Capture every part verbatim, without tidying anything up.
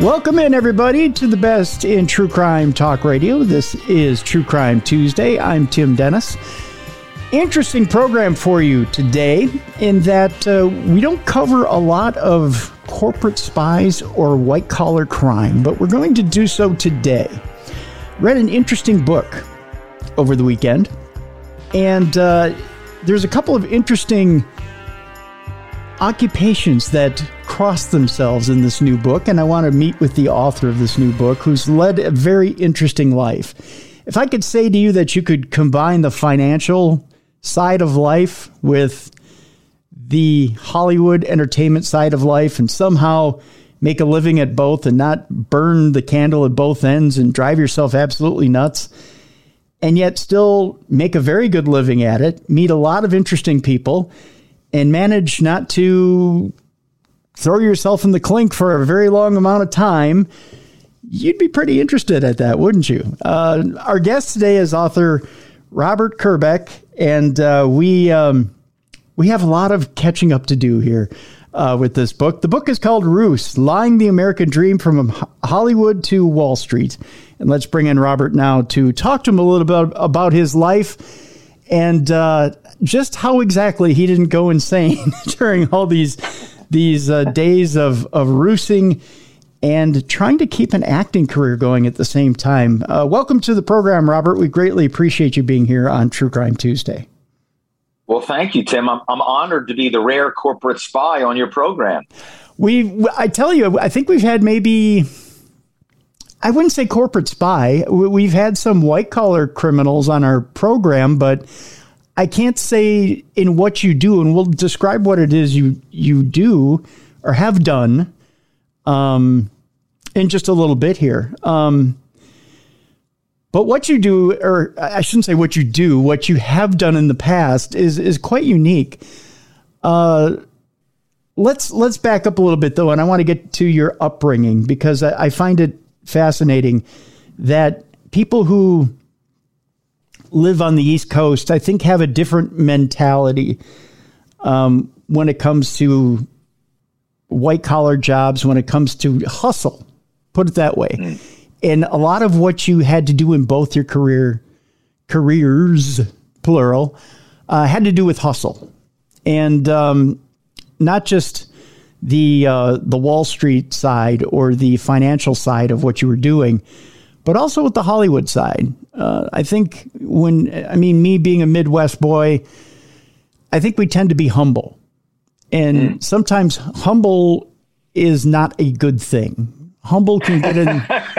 Welcome in, everybody, to the best in true crime talk radio. This is True Crime Tuesday. I'm Tim Dennis. Interesting program for you today in that uh, we don't cover a lot of corporate spies or white-collar crime, but we're going to do so today. Read an interesting book over the weekend, and uh, there's a couple of interesting occupations that cross themselves in this new book, and I want to meet with the author of this new book, who's led a very interesting life. If I could say to you that you could combine the financial side of life with the Hollywood entertainment side of life and somehow make a living at both and not burn the candle at both ends and drive yourself absolutely nuts, and yet still make a very good living at it, meet a lot of interesting people, and manage not to throw yourself in the clink for a very long amount of time, you'd be pretty interested at that, wouldn't you? Uh, our guest today is author Robert Kerbeck, and uh, we um, we have a lot of catching up to do here uh, with this book. The book is called Ruse, Lying the American Dream from Hollywood to Wall Street. And let's bring in Robert now to talk to him a little bit about his life and uh, just how exactly he didn't go insane during all these these uh, days of, of rusing and trying to keep an acting career going at the same time. Uh, welcome to the program, Robert. We greatly appreciate you being here on True Crime Tuesday. Well, thank you, Tim. I'm, I'm honored to be the rare corporate spy on your program. We, I tell you, I think we've had maybe, I wouldn't say corporate spy. We've had some white-collar criminals on our program, but I can't say in what you do, and we'll describe what it is you, you do or have done um, in just a little bit here. Um, but what you do, or I shouldn't say what you do, what you have done in the past is is quite unique. Uh, let's let's back up a little bit, though, and I want to get to your upbringing because I, I find it fascinating that people who live on the East Coast, I think, have a different mentality um, when it comes to white collar jobs, when it comes to hustle, put it that way. Mm. And a lot of what you had to do in both your career careers, plural, uh, had to do with hustle, and um, not just the uh, the Wall Street side or the financial side of what you were doing, but also with the Hollywood side. Uh, I think when, I mean, me being a Midwest boy, I think we tend to be humble. And mm. sometimes humble is not a good thing. Humble can get in.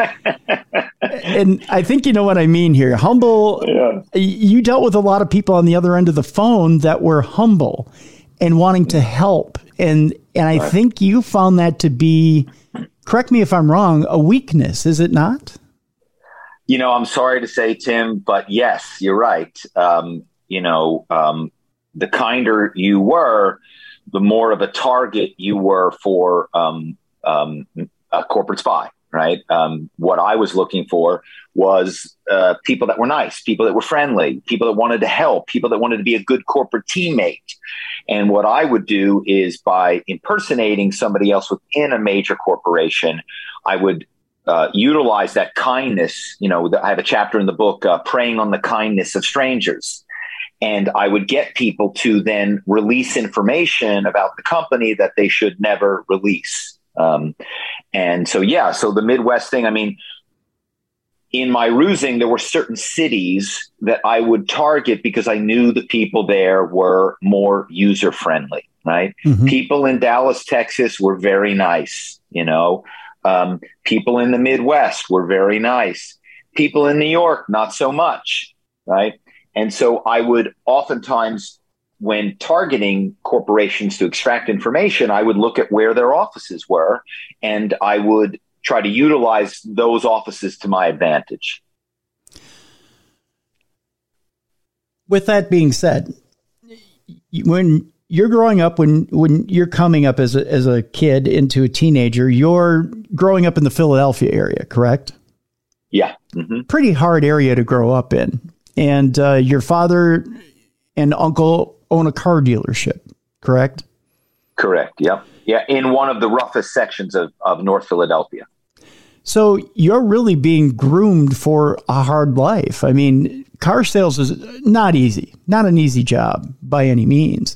And I think you know what I mean here. Humble, yeah. You dealt with a lot of people on the other end of the phone that were humble and wanting to help. And, and I right. think you found that to be, correct me if I'm wrong, a weakness, is it not? You know, I'm sorry to say, Tim, but yes, you're right. Um, you know, um, the kinder you were, the more of a target you were for um, um, a corporate spy, right? Um, what I was looking for was uh, people that were nice, people that were friendly, people that wanted to help, people that wanted to be a good corporate teammate. And what I would do is by impersonating somebody else within a major corporation, I would Uh, utilize that kindness. You know, I have a chapter in the book, uh, Preying on the Kindness of Strangers. And I would get people to then release information about the company that they should never release. Um, and so, yeah, so the Midwest thing, I mean, in my rusing, there were certain cities that I would target because I knew the people there were more user-friendly, right? Mm-hmm. People in Dallas, Texas were very nice, you know. Um, people in the Midwest were very nice. People in New York, not so much, right? And so I would oftentimes, when targeting corporations to extract information, I would look at where their offices were, and I would try to utilize those offices to my advantage. With that being said, when you're growing up, when when you're coming up as a, as a kid into a teenager, you're growing up in the Philadelphia area, correct? Yeah. Mm-hmm. Pretty hard area to grow up in. And uh, your father and uncle own a car dealership, correct? Correct. Yep. Yeah. In one of the roughest sections of, of North Philadelphia. So you're really being groomed for a hard life. I mean, car sales is not easy, not an easy job by any means.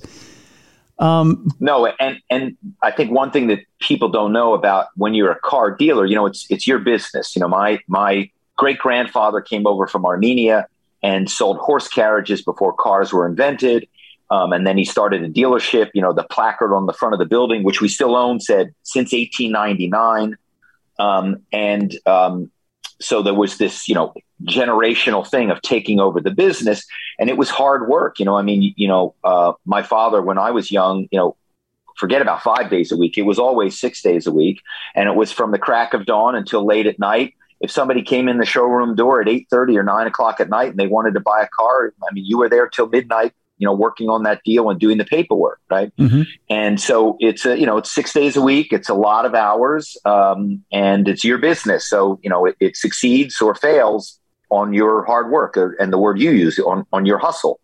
Um, no, and and I think one thing that people don't know about when you're a car dealer, you know, it's it's your business. You know, my my great grandfather came over from Armenia and sold horse carriages before cars were invented. Um, and then he started a dealership. You know, the placard on the front of the building, which we still own, said since eighteen ninety-nine. Um, and um, so there was this, you know, generational thing of taking over the business, and it was hard work. You know, I mean, you know, uh, my father, when I was young, you know, forget about five days a week. It was always six days a week. And it was from the crack of dawn until late at night. If somebody came in the showroom door at eight thirty or nine o'clock at night and they wanted to buy a car, I mean, you were there till midnight, you know, working on that deal and doing the paperwork. Right. Mm-hmm. And so it's a, you know, it's six days a week. It's a lot of hours, um, and it's your business. So, you know, it, it succeeds or fails on your hard work, or, and the word you use on, on your hustle.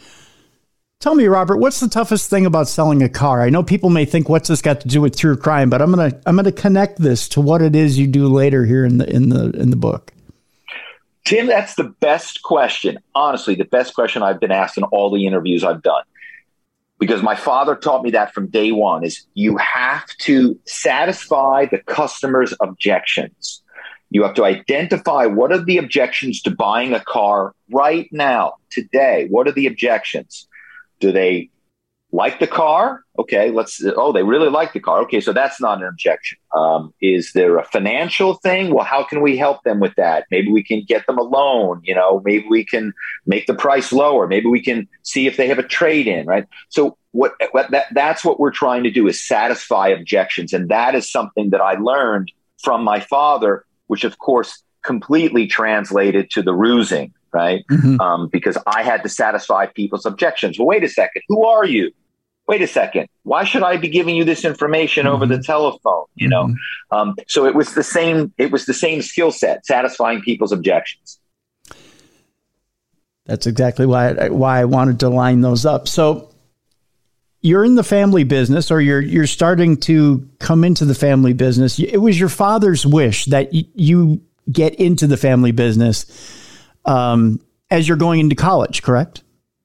Tell me, Robert, what's the toughest thing about selling a car? I know people may think, what's this got to do with true crime? But I'm going to I'm going to connect this to what it is you do later here in the in the in the book. Tim, that's the best question. Honestly, the best question I've been asked in all the interviews I've done. Because my father taught me that from day one, is you have to satisfy the customer's objections. You have to identify what are the objections to buying a car right now, today. What are the objections? Do they like the car? Okay, let's, oh, they really like the car. Okay, so that's not an objection. Um, is there a financial thing? Well, how can we help them with that? Maybe we can get them a loan, you know, maybe we can make the price lower. Maybe we can see if they have a trade-in, right? So what, what that, that's what we're trying to do, is satisfy objections. And that is something that I learned from my father, which of course completely translated to the rusing. Right. Mm-hmm. Um, because I had to satisfy people's objections. Well, wait a second. Who are you? Wait a second. Why should I be giving you this information mm-hmm. over the telephone? You know, mm-hmm. um, so it was the same. It was the same skill set, satisfying people's objections. That's exactly why I, why I wanted to line those up. So you're in the family business, or you're you're starting to come into the family business. It was your father's wish that y- you get into the family business Um, as you're going into college, correct?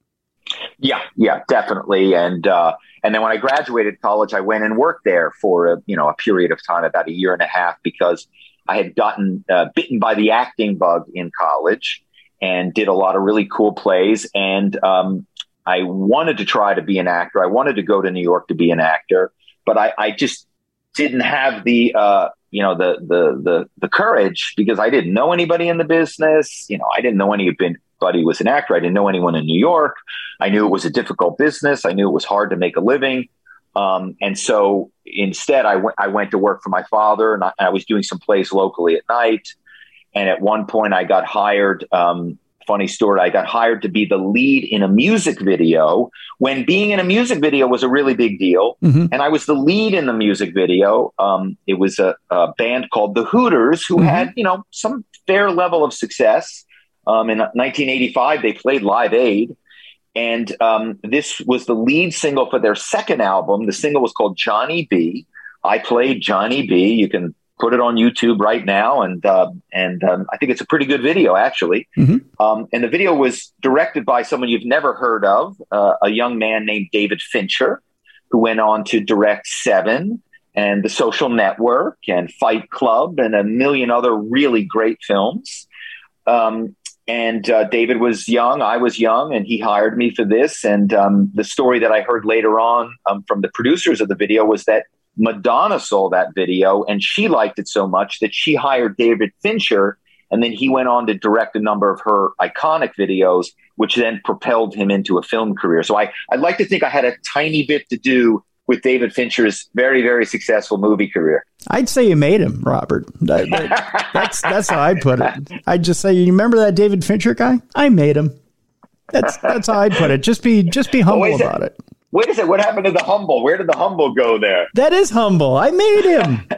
Yeah, yeah, definitely. And uh, and then when I graduated college, I went and worked there for a, you know, a period of time, about a year and a half, because I had gotten uh, bitten by the acting bug in college and did a lot of really cool plays. And um, I wanted to try to be an actor. I wanted to go to New York to be an actor, but I, I just didn't have the uh, you know, the, the, the, the courage, because I didn't know anybody in the business. You know, I didn't know anybody who was an actor. I didn't know anyone in New York. I knew it was a difficult business. I knew it was hard to make a living. Um, and so instead I went, I went to work for my father, and I, I was doing some plays locally at night. And at one point I got hired, um, funny story, I got hired to be the lead in a music video, when being in a music video was a really big deal. Mm-hmm. And I was the lead in the music video. Um, it was a, a band called the Hooters, who mm-hmm. had, you know, some fair level of success. Um, in nineteen eighty-five, they played Live Aid. And um, this was the lead single for their second album. The single was called Johnny B. I played Johnny B. You can put it on YouTube right now. And uh, and um, I think it's a pretty good video, actually. Mm-hmm. Um, and the video was directed by someone you've never heard of, uh, a young man named David Fincher, who went on to direct Seven and The Social Network and Fight Club and a million other really great films. Um, and uh, David was young, I was young, and he hired me for this. And um, the story that I heard later on um, from the producers of the video was that Madonna saw that video and she liked it so much that she hired David Fincher, and then he went on to direct a number of her iconic videos, which then propelled him into a film career. So I, I'd like to think I had a tiny bit to do with David Fincher's very, very successful movie career. I'd say you made him, Robert. That, that, that's that's how I'd put it. I'd just say, you remember that David Fincher guy? I made him. That's that's how I'd put it. Just be just be humble oh, about it. Wait a second. What happened to the humble? Where did the humble go there? That is humble. I made him.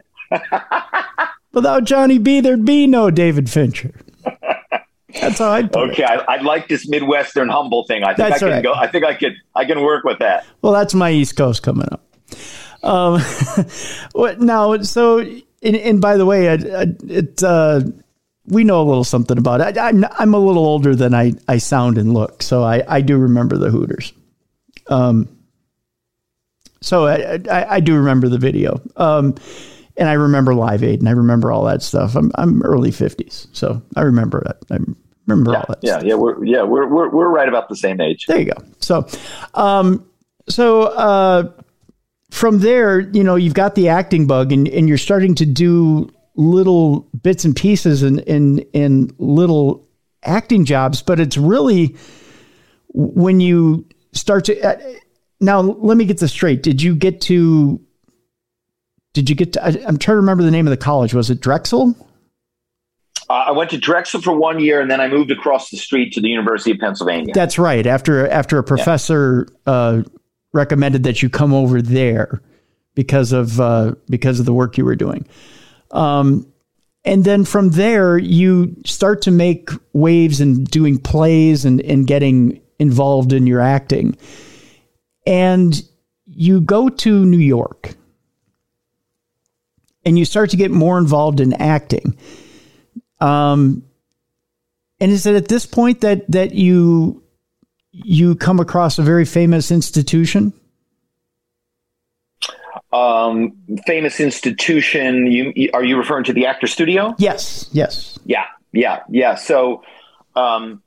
Without Johnny B, there'd be no David Fincher. That's how I'd put okay, it. Okay, I, I like this Midwestern humble thing. I think that's I can right. go. I think I could. I can work with that. Well, that's my East Coast coming up. Um, what now? So and, and by the way, I, I, it uh, we know a little something about it. I, I'm I'm a little older than I, I sound and look, so I, I do remember the Hooters. Um, so I, I I do remember the video. Um, and I remember Live Aid, and I remember all that stuff. I'm I'm early fifties, so I remember it. I remember yeah, all that. Yeah, stuff. yeah, we're yeah we're we're we're right about the same age. There you go. So, um, so uh, from there, you know, you've got the acting bug, and, and you're starting to do little bits and pieces and in, in, in little acting jobs, but it's really when you start to uh, now let me get this straight. Did you get to, did you get to, I, I'm trying to remember the name of the college. Was it Drexel? Uh, I went to Drexel for one year, and then I moved across the street to the University of Pennsylvania. That's right. After, after a professor yeah. uh, recommended that you come over there because of, uh, because of the work you were doing. Um, and then from there, you start to make waves and doing plays and, and getting involved in your acting. And you go to New York and you start to get more involved in acting. Um, and is it at this point that, that you, you come across a very famous institution? Um, famous institution. You are you referring to the Actor Studio? Yes. Yes. Yeah. Yeah. Yeah. So, um,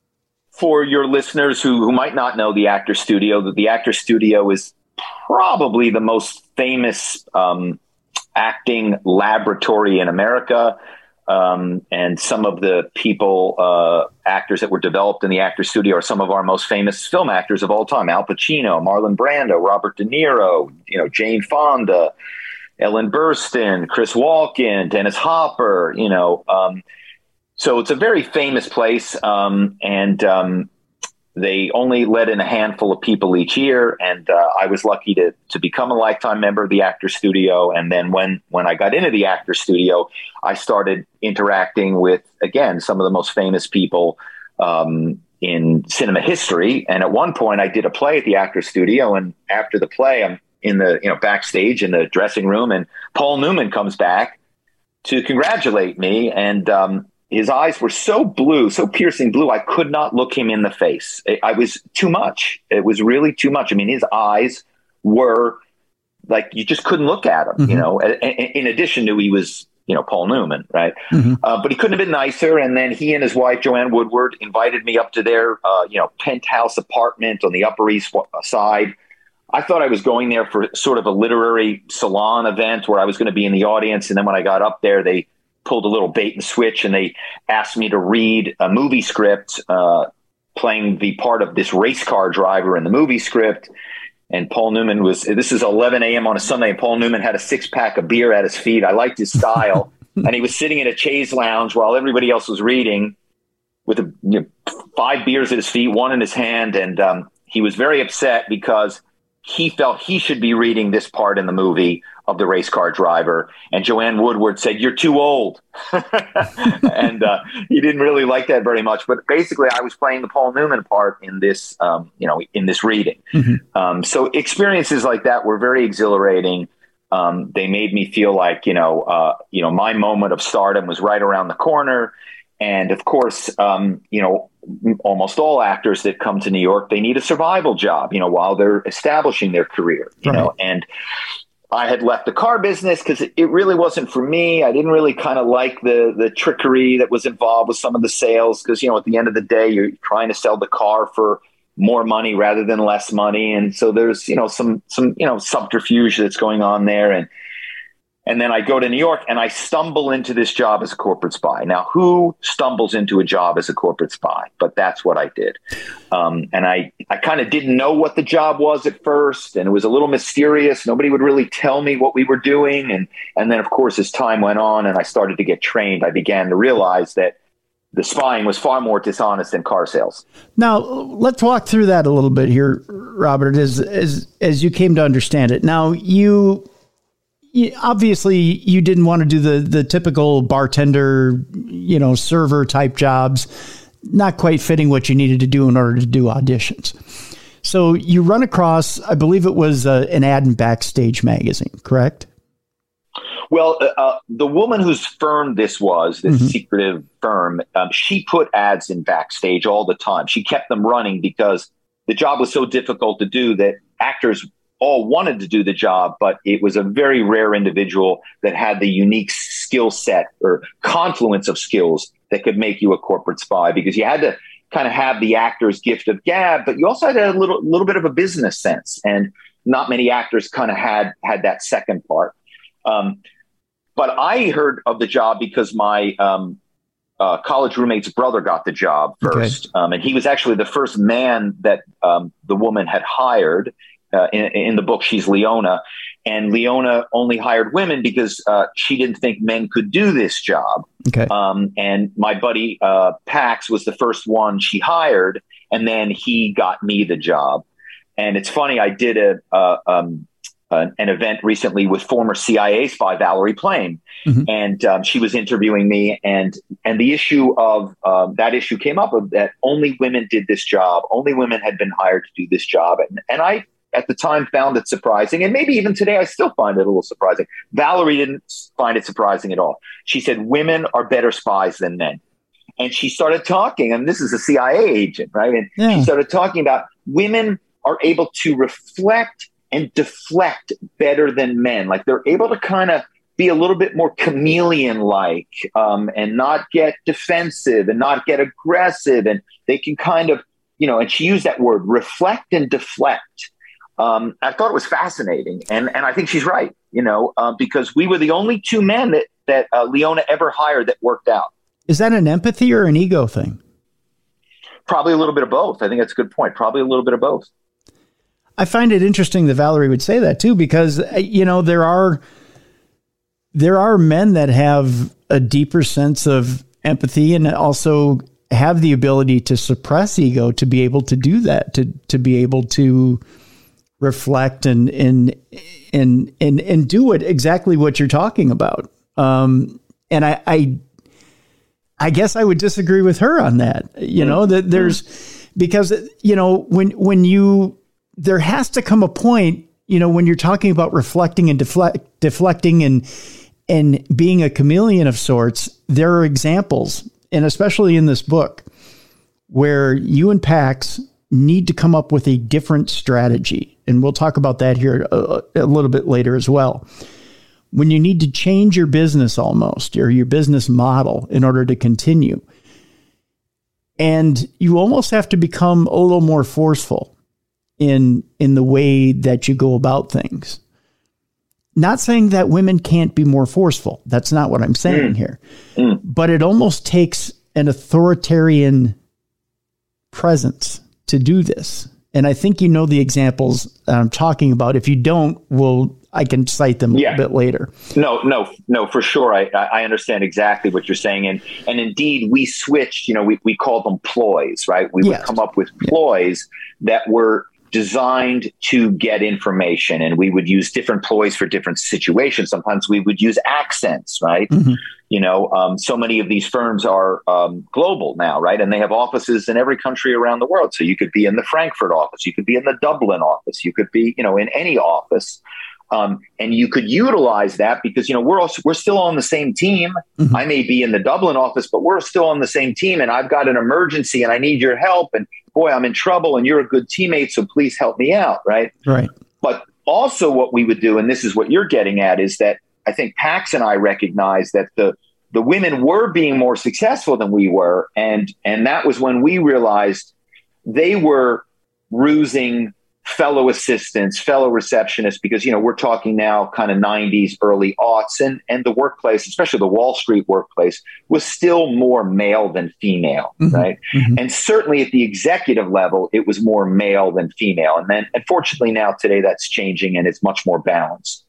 for your listeners who, who might not know the Actor Studio, that the Actor Studio is probably the most famous um, acting laboratory in America. Um, and some of the people, uh, actors that were developed in the Actor Studio are some of our most famous film actors of all time. Al Pacino, Marlon Brando, Robert De Niro, you know, Jane Fonda, Ellen Burstyn, Chris Walken, Dennis Hopper, you know. Um, so it's a very famous place. Um, and um, they only let in a handful of people each year. And uh, I was lucky to to become a lifetime member of the Actor Studio. And then when, when I got into the Actor Studio, I started interacting with, again, some of the most famous people um, in cinema history. And at one point I did a play at the Actor Studio. And after the play, I'm in the, you know, backstage in the dressing room, and Paul Newman comes back to congratulate me. And um, his eyes were so blue, so piercing blue, I could not look him in the face. It, I was too much. It was really too much. I mean, his eyes were like, you just couldn't look at him, mm-hmm. you know, in, in addition to he was, you know, Paul Newman, right? Mm-hmm. Uh, but he couldn't have been nicer. And then he and his wife, Joanne Woodward, invited me up to their, uh, you know, penthouse apartment on the Upper East Side. I thought I was going there for sort of a literary salon event where I was going to be in the audience. And then when I got up there, they pulled a little bait and switch, and they asked me to read a movie script, uh, playing the part of this race car driver in the movie script. And Paul Newman was, this is eleven a.m. on a Sunday, and Paul Newman had a six pack of beer at his feet. I liked his style. And he was sitting in a chaise lounge while everybody else was reading with a, you know, five beers at his feet, one in his hand. And um, he was very upset because he felt he should be reading this part in the movie of the race car driver. And Joanne Woodward said, "You're too old." And uh, he didn't really like that very much. But basically, I was playing the Paul Newman part in this, um, you know, in this reading. Mm-hmm. Um, so experiences like that were very exhilarating. Um, they made me feel like, you know, uh, you know, my moment of stardom was right around the corner. And of course, um, you know, almost all actors that come to New York, they need a survival job, you know, while they're establishing their career, you right. know, and I had left the car business because it, it really wasn't for me. I didn't really kind of like the the trickery that was involved with some of the sales because, you know, at the end of the day, you're trying to sell the car for more money rather than less money. And so there's, you know, some some, you know, subterfuge that's going on there. And And then I go to New York and I stumble into this job as a corporate spy. Now, who stumbles into a job as a corporate spy? But that's what I did. Um, and I, I kind of didn't know what the job was at first. And it was a little mysterious. Nobody would really tell me what we were doing. And, and then, of course, as time went on and I started to get trained, I began to realize that the spying was far more dishonest than car sales. Now, let's walk through that a little bit here, Robert, as, as, as you came to understand it. Now, you... Obviously, you didn't want to do the, the typical bartender, you know, server type jobs, not quite fitting what you needed to do in order to do auditions. So you run across, I believe it was uh, an ad in Backstage magazine, correct? Well, uh, uh, the woman whose firm this was, this mm-hmm. secretive firm, um, she put ads in Backstage all the time. She kept them running because the job was so difficult to do that actors all wanted to do the job, but it was a very rare individual that had the unique skill set or confluence of skills that could make you a corporate spy, because you had to kind of have the actor's gift of gab, but you also had a little little bit of a business sense, and not many actors kind of had had that second part. Um, but I heard of the job because my um, uh, college roommate's brother got the job first, okay. um, and he was actually the first man that um, the woman had hired. Uh, in, in the book, she's Leona, and Leona only hired women because uh, she didn't think men could do this job. Okay. Um, and my buddy uh, Pax was the first one she hired, and then he got me the job. And it's funny, I did a uh, um, an, an event recently with former C I A spy Valerie Plame, mm-hmm. and um, she was interviewing me, and and the issue of um, that issue came up of that only women did this job, only women had been hired to do this job, and and I. At the time found it surprising, and maybe even today I still find it a little surprising. Valerie didn't find it surprising at all. She said women are better spies than men. And she started talking, and this is a C I A agent, right? And yeah. she started talking about women are able to reflect and deflect better than men. Like they're able to kind of be a little bit more chameleon-like um, and not get defensive and not get aggressive. And they can kind of, you know, and she used that word, reflect and deflect. Um, I thought it was fascinating, and and I think she's right, you know, uh, because we were the only two men that that uh, Leona ever hired that worked out. Is that an empathy or an ego thing? Probably a little bit of both. I think that's a good point. Probably a little bit of both. I find it interesting that Valerie would say that too, because you know there are there are men that have a deeper sense of empathy and also have the ability to suppress ego to be able to do that, to to be able to reflect and, and, and, and, and do it exactly what you're talking about. Um, and I, I, I guess I would disagree with her on that, you know, that there's, because, you know, when, when you, there has to come a point, you know, when you're talking about reflecting and deflect, deflecting and, and being a chameleon of sorts, there are examples, and especially in this book, where you and Pax need to come up with a different strategy. And we'll talk about that here a, a little bit later as well. When you need to change your business almost, or your business model in order to continue. And you almost have to become a little more forceful in, in the way that you go about things. Not saying that women can't be more forceful. That's not what I'm saying mm. here. Mm. But it almost takes an authoritarian presence to do this. And I think you know the examples that I'm talking about. If you don't, we'll, I can cite them yeah. a bit later. No, no, no, for sure. I, I understand exactly what you're saying. And and indeed, we switched, you know, we, we called them ploys, right? We yes. would come up with ploys yeah. that were designed to get information, and we would use different ploys for different situations. Sometimes we would use accents, right? Mm-hmm. You know, um, so many of these firms are um, global now, right? And they have offices in every country around the world. So you could be in the Frankfurt office, you could be in the Dublin office, you could be, you know, in any office. Um, and you could utilize that because, you know, we're also, we're still on the same team. Mm-hmm. I may be in the Dublin office, but we're still on the same team, and I've got an emergency and I need your help, and boy, I'm in trouble and you're a good teammate, so please help me out. Right. Right. But also what we would do, and this is what you're getting at, is that I think Pax and I recognized that the, the women were being more successful than we were. And, and that was when we realized they were rusing fellow assistants, fellow receptionists, because, you know, we're talking now kind of nineties, early aughts, and, and the workplace, especially the Wall Street workplace, was still more male than female, mm-hmm. right? Mm-hmm. And certainly at the executive level, it was more male than female. And then, unfortunately, now today that's changing and it's much more balanced.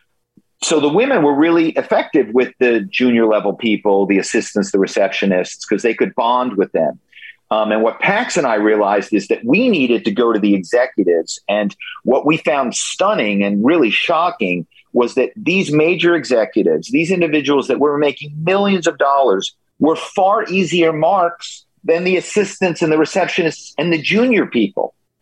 So the women were really effective with the junior level people, the assistants, the receptionists, because they could bond with them. Um, and what Pax and I realized is that we needed to go to the executives. And what we found stunning and really shocking was that these major executives, these individuals that were making millions of dollars, were far easier marks than the assistants and the receptionists and the junior people.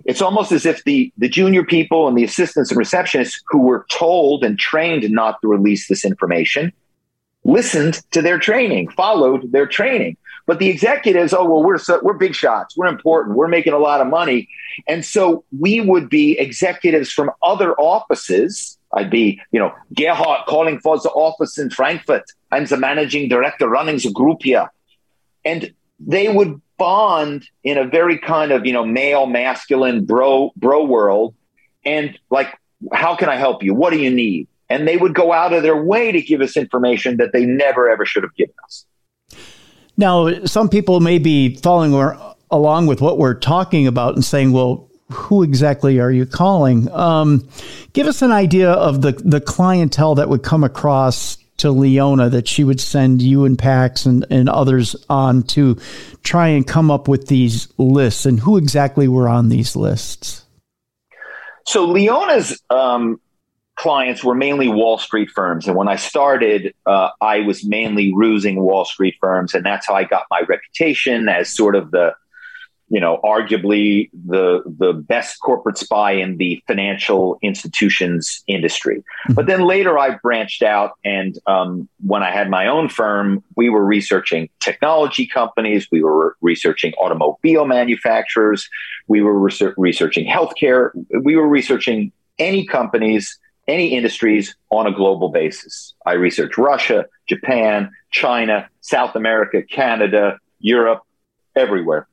it's almost as if the, the junior people and the assistants and receptionists who were told and trained not to release this information listened to their training, followed their training. But the executives, oh, well, we're so, we're big shots. We're important. We're making a lot of money. And so we would be executives from other offices. I'd be, you know, Gerhard calling for the office in Frankfurt. I'm the managing director running the group here. And they would bond in a very kind of, you know, male, masculine, bro, bro world. And like, how can I help you? What do you need? And they would go out of their way to give us information that they never, ever should have given us. Now, some people may be following or, along with what we're talking about and saying, well, who exactly are you calling? Um, give us an idea of the, the clientele that would come across to Leona that she would send you and Pax and, and others on to try and come up with these lists, and who exactly were on these lists. So Leona's um, clients were mainly Wall Street firms. And when I started, uh, I was mainly rusing Wall Street firms. And that's how I got my reputation as sort of the, you know, arguably the the best corporate spy in the financial institutions industry. Mm-hmm. But then later I branched out. And um, when I had my own firm, we were researching technology companies. We were researching automobile manufacturers. We were research- researching healthcare. We were researching any companies, any industries on a global basis. I researched Russia, Japan, China, South America, Canada, Europe, everywhere.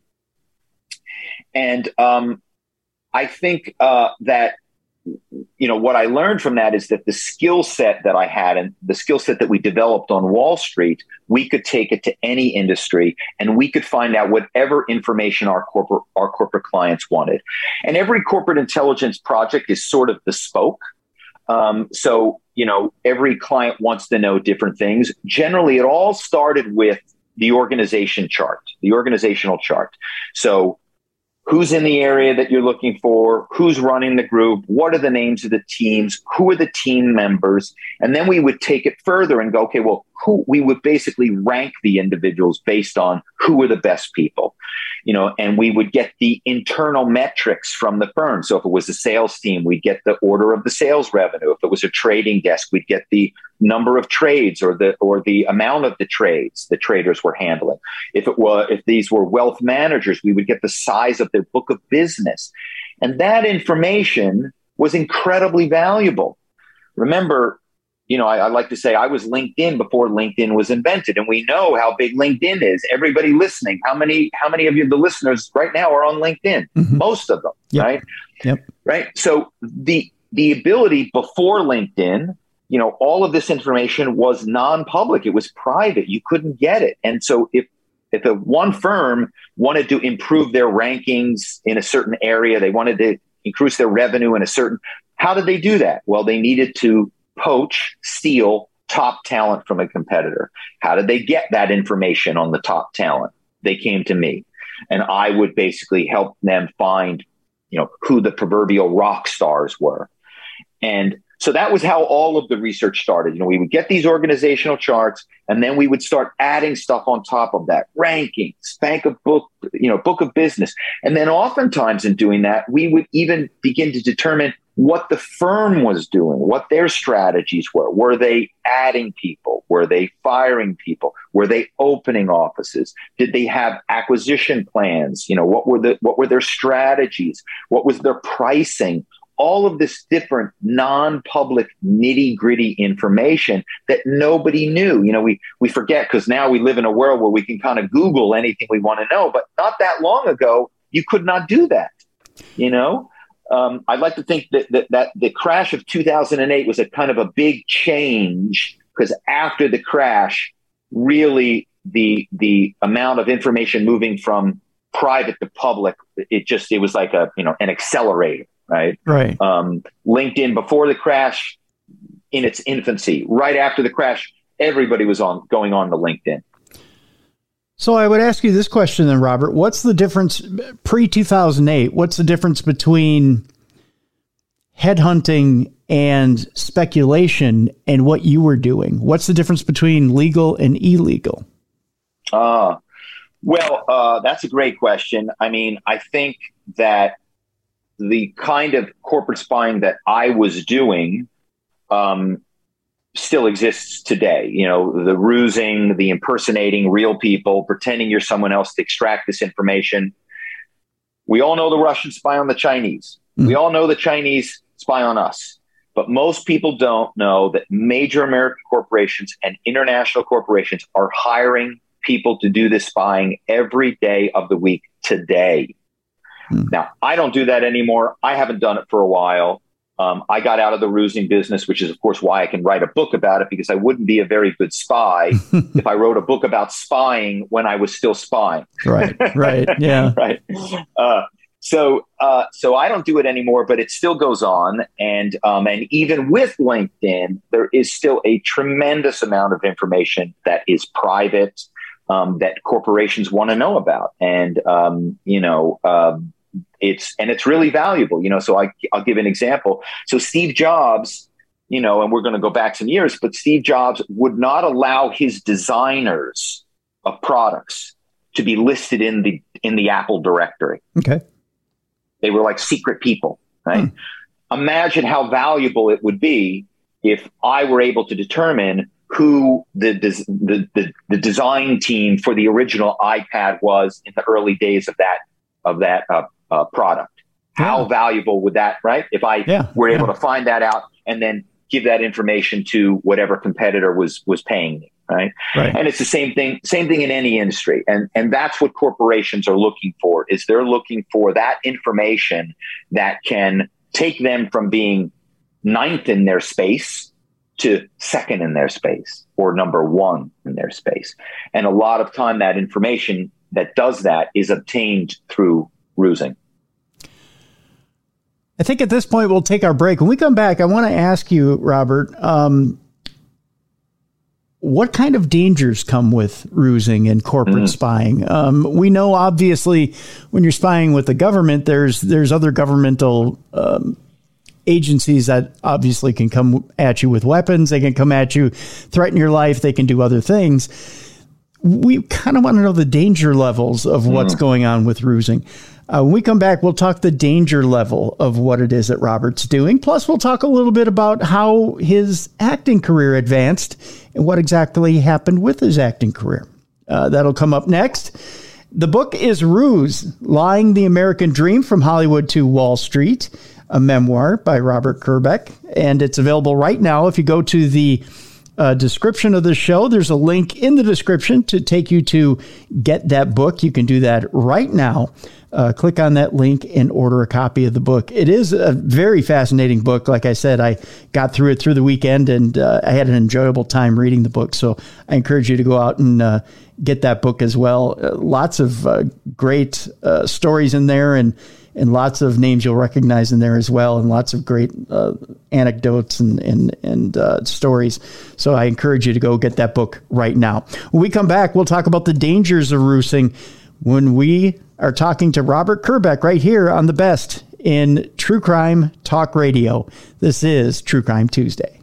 And um, I think uh, that, you know, what I learned from that is that the skill set that I had and the skill set that we developed on Wall Street, we could take it to any industry and we could find out whatever information our corporate our corporate clients wanted. And every corporate intelligence project is sort of bespoke. Um, so, you know, every client wants to know different things. Generally, it all started with the organization chart, the organizational chart. So who's in the area that you're looking for? Who's running the group? What are the names of the teams? Who are the team members? And then we would take it further and go, okay, well, who we would basically rank the individuals based on who are the best people, you know, and we would get the internal metrics from the firm. So if it was a sales team, we'd get the order of the sales revenue. If it was a trading desk, we'd get the number of trades or the or the amount of the trades the traders were handling. If it was if these were wealth managers, we would get the size of their book of business. And that information was incredibly valuable. Remember, you know, I, I like to say I was LinkedIn before LinkedIn was invented, and we know how big LinkedIn is. Everybody listening, how many how many of you, the listeners right now, are on LinkedIn? Mm-hmm. Most of them, yep. right? Yep. Right. So the the ability before LinkedIn, you know, all of this information was non-public. It was private. You couldn't get it. And so if if a one firm wanted to improve their rankings in a certain area, they wanted to increase their revenue in a certain, how did they do that? Well, they needed to poach, steal top talent from a competitor. How did they get that information on the top talent? They came to me, and I would basically help them find, you know, who the proverbial rock stars were. And so that was how all of the research started. You know, we would get these organizational charts, and then we would start adding stuff on top of that, rankings, bank of book, you know, book of business. And then oftentimes in doing that, we would even begin to determine what the firm was doing, what their strategies were. Were they adding people? Were they firing people? Were they opening offices? Did they have acquisition plans? You know, what were the what were their strategies? What was their pricing? All of this different non-public nitty-gritty information that nobody knew. You know, we we forget because now we live in a world where we can kind of Google anything we want to know. But not that long ago, you could not do that. You know, um, I'd like to think that, that that the crash of two thousand eight was a kind of a big change, because after the crash, really the the amount of information moving from private to public, it just it was like a you know an accelerator. Right. Right. Um, LinkedIn before the crash, in its infancy. Right after the crash, everybody was on going on to LinkedIn. So I would ask you this question then, Robert. What's the difference pre two thousand eight? What's the difference between headhunting and speculation and what you were doing? What's the difference between legal and illegal? Uh, well, uh, that's a great question. I mean, I think that the kind of corporate spying that I was doing um, still exists today. You know, the rusing, the impersonating real people, pretending you're someone else to extract this information. We all know the Russians spy on the Chinese. Mm. We all know the Chinese spy on us. But most people don't know that major American corporations and international corporations are hiring people to do this spying every day of the week today. Hmm. Now, I don't do that anymore. I haven't done it for a while. Um, I got out of the rusing business, which is, of course, why I can write a book about it, because I wouldn't be a very good spy if I wrote a book about spying when I was still spying. Right, right, yeah. right. Uh, so uh, so I don't do it anymore, but it still goes on. And, um, and even with LinkedIn, there is still a tremendous amount of information that is private, um, that corporations want to know about. And, um, you know, um, It's and it's really valuable, you know. So I, I'll give an example. So Steve Jobs, you know, and we're going to go back some years, but Steve Jobs would not allow his designers of products to be listed in the in the Apple directory. Okay, they were like secret people, right? Hmm. Imagine how valuable it would be if I were able to determine who the the the, the design team for the original iPad was in the early days of that of that. Uh, Uh, product. How yeah. valuable would that, right? If I yeah, were able yeah. to find that out and then give that information to whatever competitor was was paying me, right? Right. And it's the same thing, same thing in any industry. And and that's what corporations are looking for, is they're looking for that information that can take them from being ninth in their space to second in their space or number one in their space. And a lot of time that information that does that is obtained through rusing. I think at this point we'll take our break. When we come back, I want to ask you, Robert, um, what kind of dangers come with rusing and corporate mm. spying? Um, we know, obviously, when you're spying with the government, there's there's other governmental um, agencies that obviously can come at you with weapons. They can come at you, threaten your life. They can do other things. We kind of want to know the danger levels of what's mm. going on with rusing. Uh, when we come back, we'll talk the danger level of what it is that Robert's doing. Plus, we'll talk a little bit about how his acting career advanced and what exactly happened with his acting career. Uh, that'll come up next. The book is Ruse, Lying the American Dream from Hollywood to Wall Street, a memoir by Robert Kerbeck. And it's available right now. If you go to the uh, description of the show, there's a link in the description to take you to get that book. You can do that right now. Uh, click on that link and order a copy of the book. It is a very fascinating book. Like I said, I got through it through the weekend, and uh, I had an enjoyable time reading the book. So I encourage you to go out and uh, get that book as well. Uh, lots of uh, great uh, stories in there, and and lots of names you'll recognize in there as well, and lots of great uh, anecdotes and and and uh, stories. So I encourage you to go get that book right now. When we come back, we'll talk about the dangers of rusing when we are talking to Robert Kerbeck right here on the best in True Crime Talk Radio. This is True Crime Tuesday.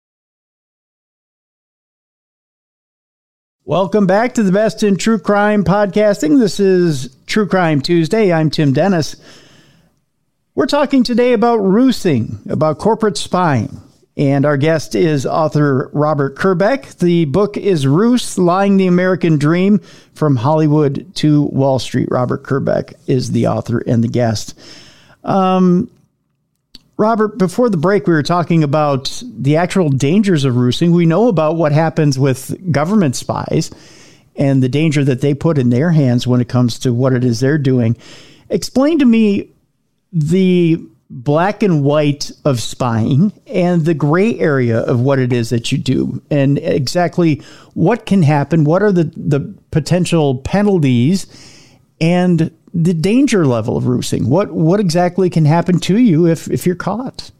Welcome back to the best in True Crime podcasting. This is True Crime Tuesday. I'm Tim Dennis. We're talking today about rusing, about corporate spying. And our guest is author Robert Kerbeck. The book is Ruse, Lying the American Dream from Hollywood to Wall Street. Robert Kerbeck is the author and the guest. Um, Robert, before the break, we were talking about the actual dangers of rusing. We know about what happens with government spies and the danger that they put in their hands when it comes to what it is they're doing. Explain to me the black and white of spying and the gray area of what it is that you do, and exactly what can happen. What are the, the potential penalties and the danger level of rusing? What, what exactly can happen to you if, if you're caught?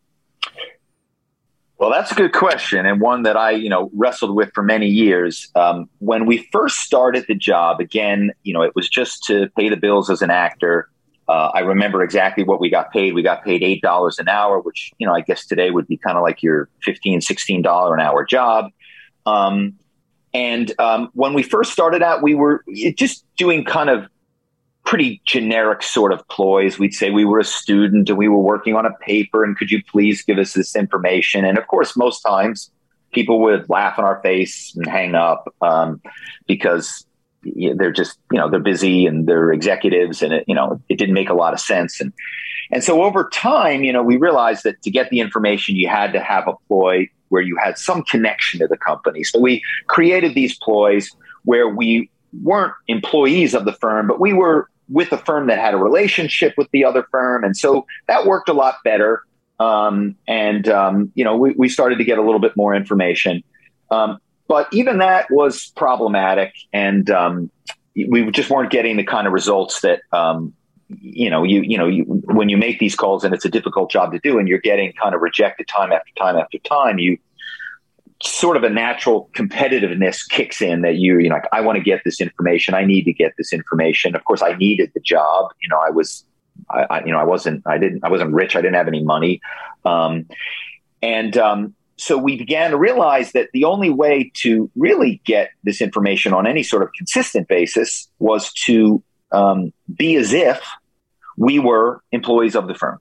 Well, that's a good question, and one that I, you know, wrestled with for many years. Um, when we first started the job, again, you know, it was just to pay the bills as an actor. Uh, I remember exactly what we got paid. We got paid eight dollars an hour, which, you know, I guess today would be kind of like your fifteen dollars, sixteen dollars an hour job. Um, and um, when we first started out, we were just doing kind of pretty generic sort of ploys. We'd say we were a student and we were working on a paper, and could you please give us this information? And of course, most times people would laugh in our face and hang up um, because they're just, you know, they're busy and they're executives, and it, you know, it didn't make a lot of sense. And and so over time, you know, we realized that to get the information, you had to have a ploy where you had some connection to the company. So we created these ploys where we weren't employees of the firm, but we were with a firm that had a relationship with the other firm. And so that worked a lot better. Um, and, um, you know, we, we started to get a little bit more information. Um, but even that was problematic. And um, we just weren't getting the kind of results that, um, you know, you, you know, you, when you make these calls, and it's a difficult job to do, and you're getting kind of rejected time after time after time, you sort of a natural competitiveness kicks in that you, you know, like, I want to get this information. I need to get this information. Of course, I needed the job. You know, I was, I, I you know, I wasn't, I didn't, I wasn't rich. I didn't have any money. Um, and um, so we began to realize that the only way to really get this information on any sort of consistent basis was to um, be as if we were employees of the firm.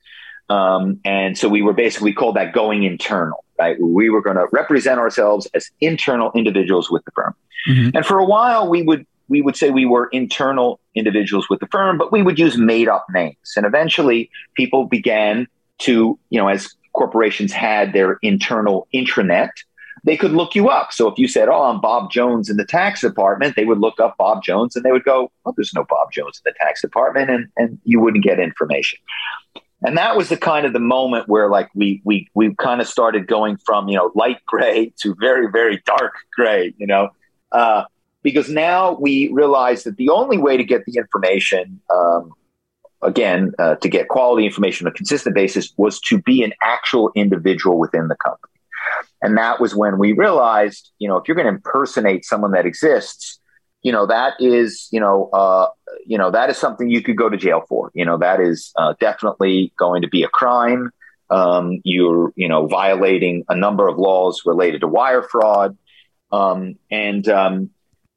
Um, and so we were basically called that going internal, right? We were going to represent ourselves as internal individuals with the firm. Mm-hmm. And for a while, we would we would say we were internal individuals with the firm, but we would use made up names. And eventually people began to, you know, as corporations had their internal intranet, they could look you up. So if you said, oh, I'm Bob Jones in the tax department, they would look up Bob Jones and they would go, oh, there's no Bob Jones in the tax department. And, and you wouldn't get information. And that was the kind of the moment where like we, we, we kind of started going from, you know, light gray to very, very dark gray, you know, uh, because now we realized that the only way to get the information, um, again, uh, to get quality information on a consistent basis was to be an actual individual within the company. And that was when we realized, you know, if you're going to impersonate someone that exists, you know, that is, you know, uh, you know, that is something you could go to jail for. You know, that is uh, definitely going to be a crime. Um, you're, you know, violating a number of laws related to wire fraud. Um, and um,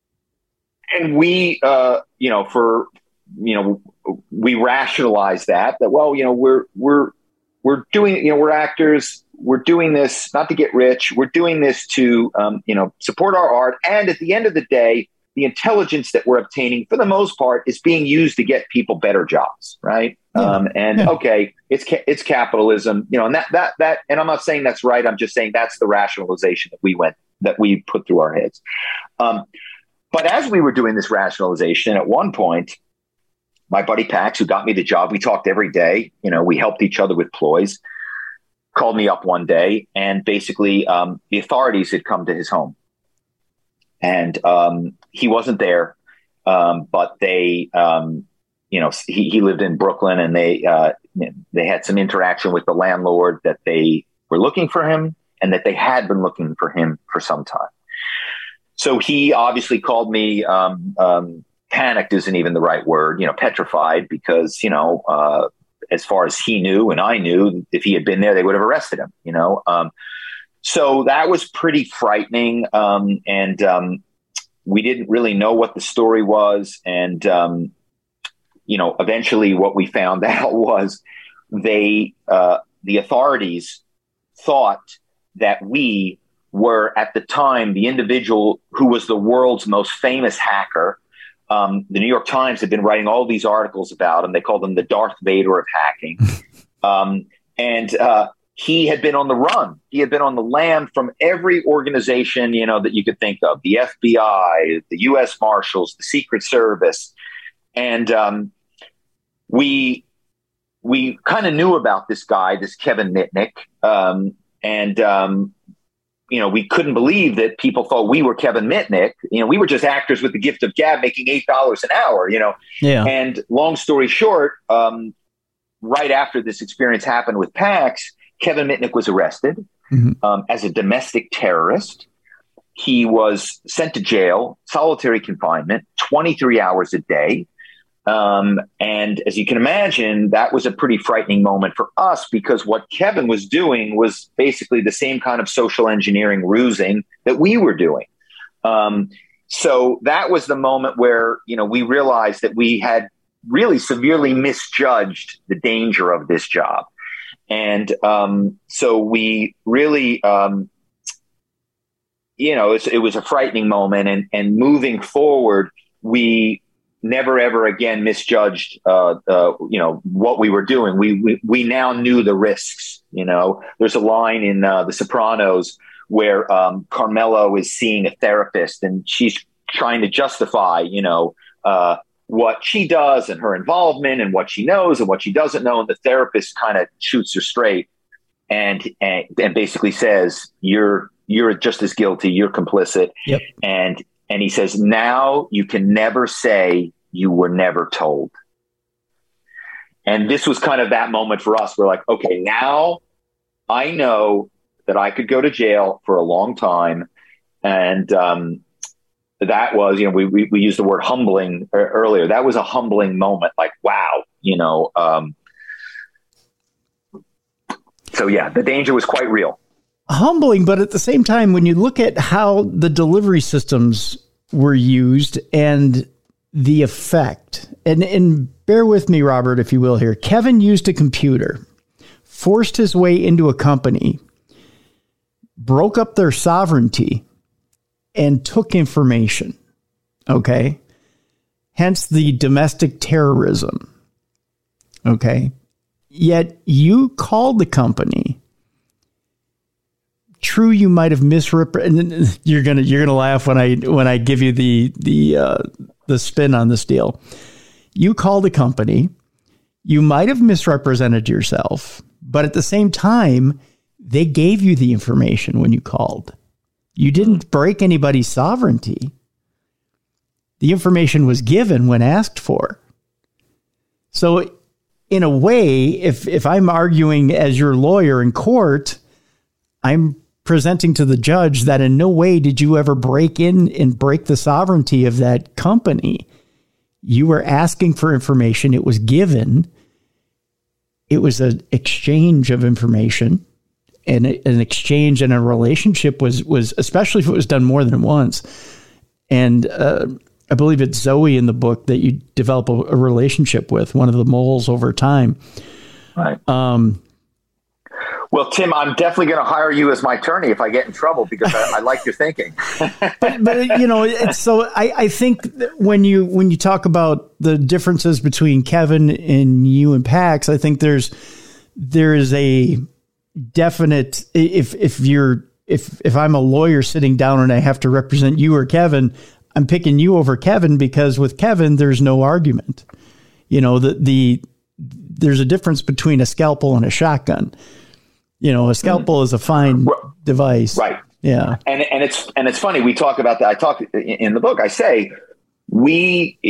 and we, uh, you know, for, you know, we rationalize that, that, well, you know, we're, we're, we're doing, you know, we're actors. We're doing this not to get rich. We're doing this to, um, you know, support our art. And at the end of the day, the intelligence that we're obtaining, for the most part, is being used to get people better jobs, right? Yeah. Um, and yeah. okay, it's ca- it's capitalism, you know, and that that that. And I'm not saying that's right. I'm just saying that's the rationalization that we went that we put through our heads. Um, but as we were doing this rationalization, at one point, my buddy Pax, who got me the job, we talked every day. You know, we helped each other with ploys. Called me up one day, and basically um, the authorities had come to his home, and um, he wasn't there. Um, but they, um, you know, he, he lived in Brooklyn, and they uh, they had some interaction with the landlord that they were looking for him, and that they had been looking for him for some time. So he obviously called me. Um, um, panicked isn't even the right word, you know, petrified, because you know. Uh, as far as he knew and I knew, if he had been there, they would have arrested him, you know? Um, so that was pretty frightening. Um, and um, we didn't really know what the story was. And, um, you know, eventually what we found out was they, uh, the authorities thought that we were at the time the individual who was the world's most famous hacker. Um, the New York Times had been writing all these articles about him. They called him the Darth Vader of hacking. Um, and uh, he had been on the run. He had been on the lam from every organization, you know, that you could think of, the F B I, the U S Marshals, the Secret Service. And um, we we kind of knew about this guy, this Kevin Mitnick. Um, and um you know, we couldn't believe that people thought we were Kevin Mitnick. You know, we were just actors with the gift of gab making eight dollars an hour, you know. Yeah. And long story short, um, right after this experience happened with Pax, Kevin Mitnick was arrested mm-hmm. um, as a domestic terrorist. He was sent to jail, solitary confinement, twenty-three hours a day. Um, and as you can imagine, that was a pretty frightening moment for us, because what Kevin was doing was basically the same kind of social engineering rusing that we were doing. Um, so that was the moment where, you know, we realized that we had really severely misjudged the danger of this job. And um, so we really, um, you know, it, it was a frightening moment. And, and moving forward, we never, ever again misjudged, uh, uh, you know, what we were doing. We, we we now knew the risks. You know, there's a line in uh, The Sopranos where um, Carmela is seeing a therapist and she's trying to justify, you know, uh, what she does and her involvement and what she knows and what she doesn't know. And the therapist kind of shoots her straight and, and, and basically says, you're, you're just as guilty. You're complicit. Yep. And, and he says, now you can never say you were never told. And this was kind of that moment for us. We're like, okay, now I know that I could go to jail for a long time. And, um, that was, you know, we, we, we used the word humbling earlier. That was a humbling moment. Like, wow, you know, um, so yeah, the danger was quite real. Humbling, but at the same time, when you look at how the delivery systems were used and the effect, and, and bear with me, Robert, if you will here, Kevin used a computer, forced his way into a company, broke up their sovereignty, and took information. Okay. Hence the domestic terrorism. Okay. Yet you called the company. True, you might have misrepresented. You're gonna you're gonna laugh when I when I give you the the uh, the spin on this deal. You called the company. You might have misrepresented yourself, but at the same time, they gave you the information when you called. You didn't break anybody's sovereignty. The information was given when asked for. So in a way, if if I'm arguing as your lawyer in court, I'm presenting to the judge that in no way did you ever break in and break the sovereignty of that company. You were asking for information. It was given. It was an exchange of information. And an exchange and a relationship was, was, especially if it was done more than once. And uh, I believe it's Zoe in the book that you develop a, a relationship with, one of the moles over time. Right. Um, well, Tim, I'm definitely going to hire you as my attorney if I get in trouble because I, I like your thinking. but, but you know, it's, so I, I think that when you when you talk about the differences between Kevin and you and Pax, I think there's there is a definite, if if you're if if I'm a lawyer sitting down and I have to represent you or Kevin, I'm picking you over Kevin because with Kevin there's no argument. You know, the the there's a difference between a scalpel and a shotgun. You know, a scalpel mm-hmm. is a fine device. Right. Yeah. And and it's and it's funny, we talk about that. I talk in the book, I say we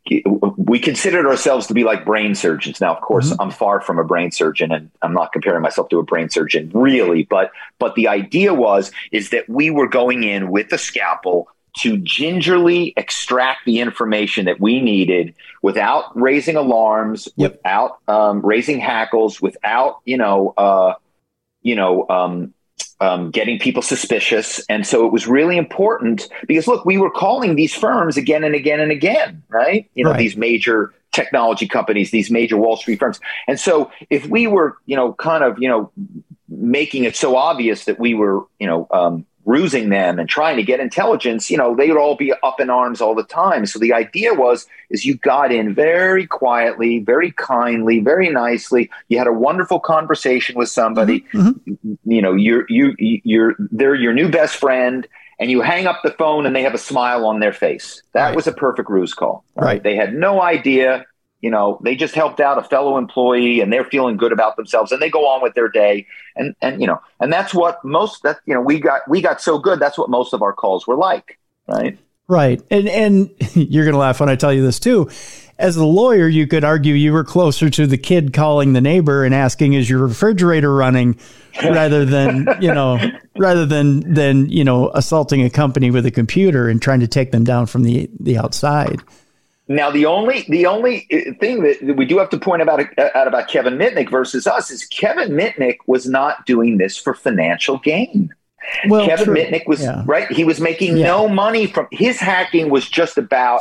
we considered ourselves to be like brain surgeons. Now, of course, mm-hmm. I'm far from a brain surgeon, and I'm not comparing myself to a brain surgeon really. But but the idea was is that we were going in with the scalpel to gingerly extract the information that we needed without raising alarms, yep. without um, raising hackles, without you know uh, you know. Um, Um, getting people suspicious. And so it was really important because, look, we were calling these firms again and again and again, right? You know, right. these major technology companies, these major Wall Street firms. And so if we were, you know, kind of, you know, making it so obvious that we were, you know, um, rusing them and trying to get intelligence, you know, they would all be up in arms all the time. So the idea was, is you got in very quietly, very kindly, very nicely. You had a wonderful conversation with somebody, mm-hmm. you know, you're, you, you're, they're your new best friend, and you hang up the phone and they have a smile on their face. That right. was a perfect ruse call. Right? right. They had no idea. You know, they just helped out a fellow employee and they're feeling good about themselves and they go on with their day. And, and, you know, and that's what most that, you know, we got, we got so good. That's what most of our calls were like. Right. Right. And, and you're going to laugh when I tell you this too. As a lawyer, you could argue you were closer to the kid calling the neighbor and asking, is your refrigerator running, rather than, you know, rather than, than, you know, assaulting a company with a computer and trying to take them down from the, the outside. Now, the only the only thing that we do have to point about out about Kevin Mitnick versus us is Kevin Mitnick was not doing this for financial gain. Well, Kevin true. Mitnick was yeah. right. He was making yeah. no money from his hacking was just about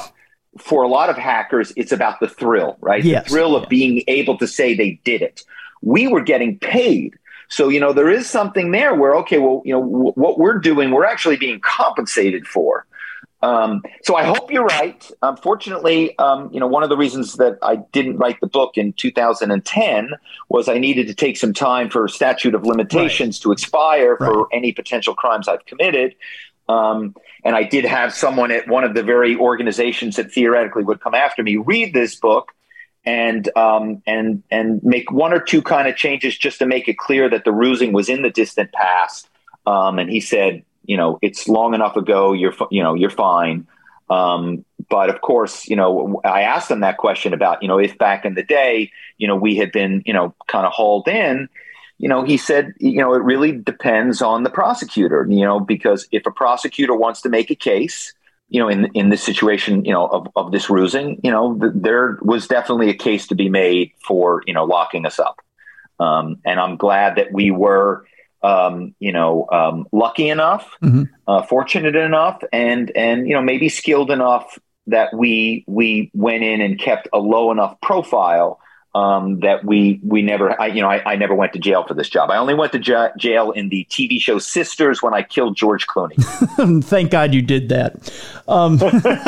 for a lot of hackers, it's about the thrill, right? Yes. The thrill of yes. being able to say they did it. We were getting paid. So, you know, there is something there where, okay, well, you know, w- what we're doing, we're actually being compensated for. Um, so I hope you're right. Unfortunately, um, you know, one of the reasons that I didn't write the book in two thousand ten was I needed to take some time for statute of limitations right. to expire right. for any potential crimes I've committed. Um, and I did have someone at one of the very organizations that theoretically would come after me read this book and um, and and make one or two kind of changes just to make it clear that the rusing was in the distant past. Um, and he said, you know, it's long enough ago. You're, you know, you're fine. Um, but of course, you know, I asked him that question about, you know, if back in the day, you know, we had been, you know, kind of hauled in. You know, he said, you know, it really depends on the prosecutor, you know, because if a prosecutor wants to make a case, you know, in in this situation, you know, of, of this rusing, you know, th- there was definitely a case to be made for, you know, locking us up. Um, and I'm glad that we were, um, you know, um, lucky enough, mm-hmm. uh, fortunate enough, and and, you know, maybe skilled enough that we we went in and kept a low enough profile Um, that we we never, I, you know, I, I never went to jail for this job. I only went to j- jail in the T V show Sisters when I killed George Clooney. Thank God you did that. Um,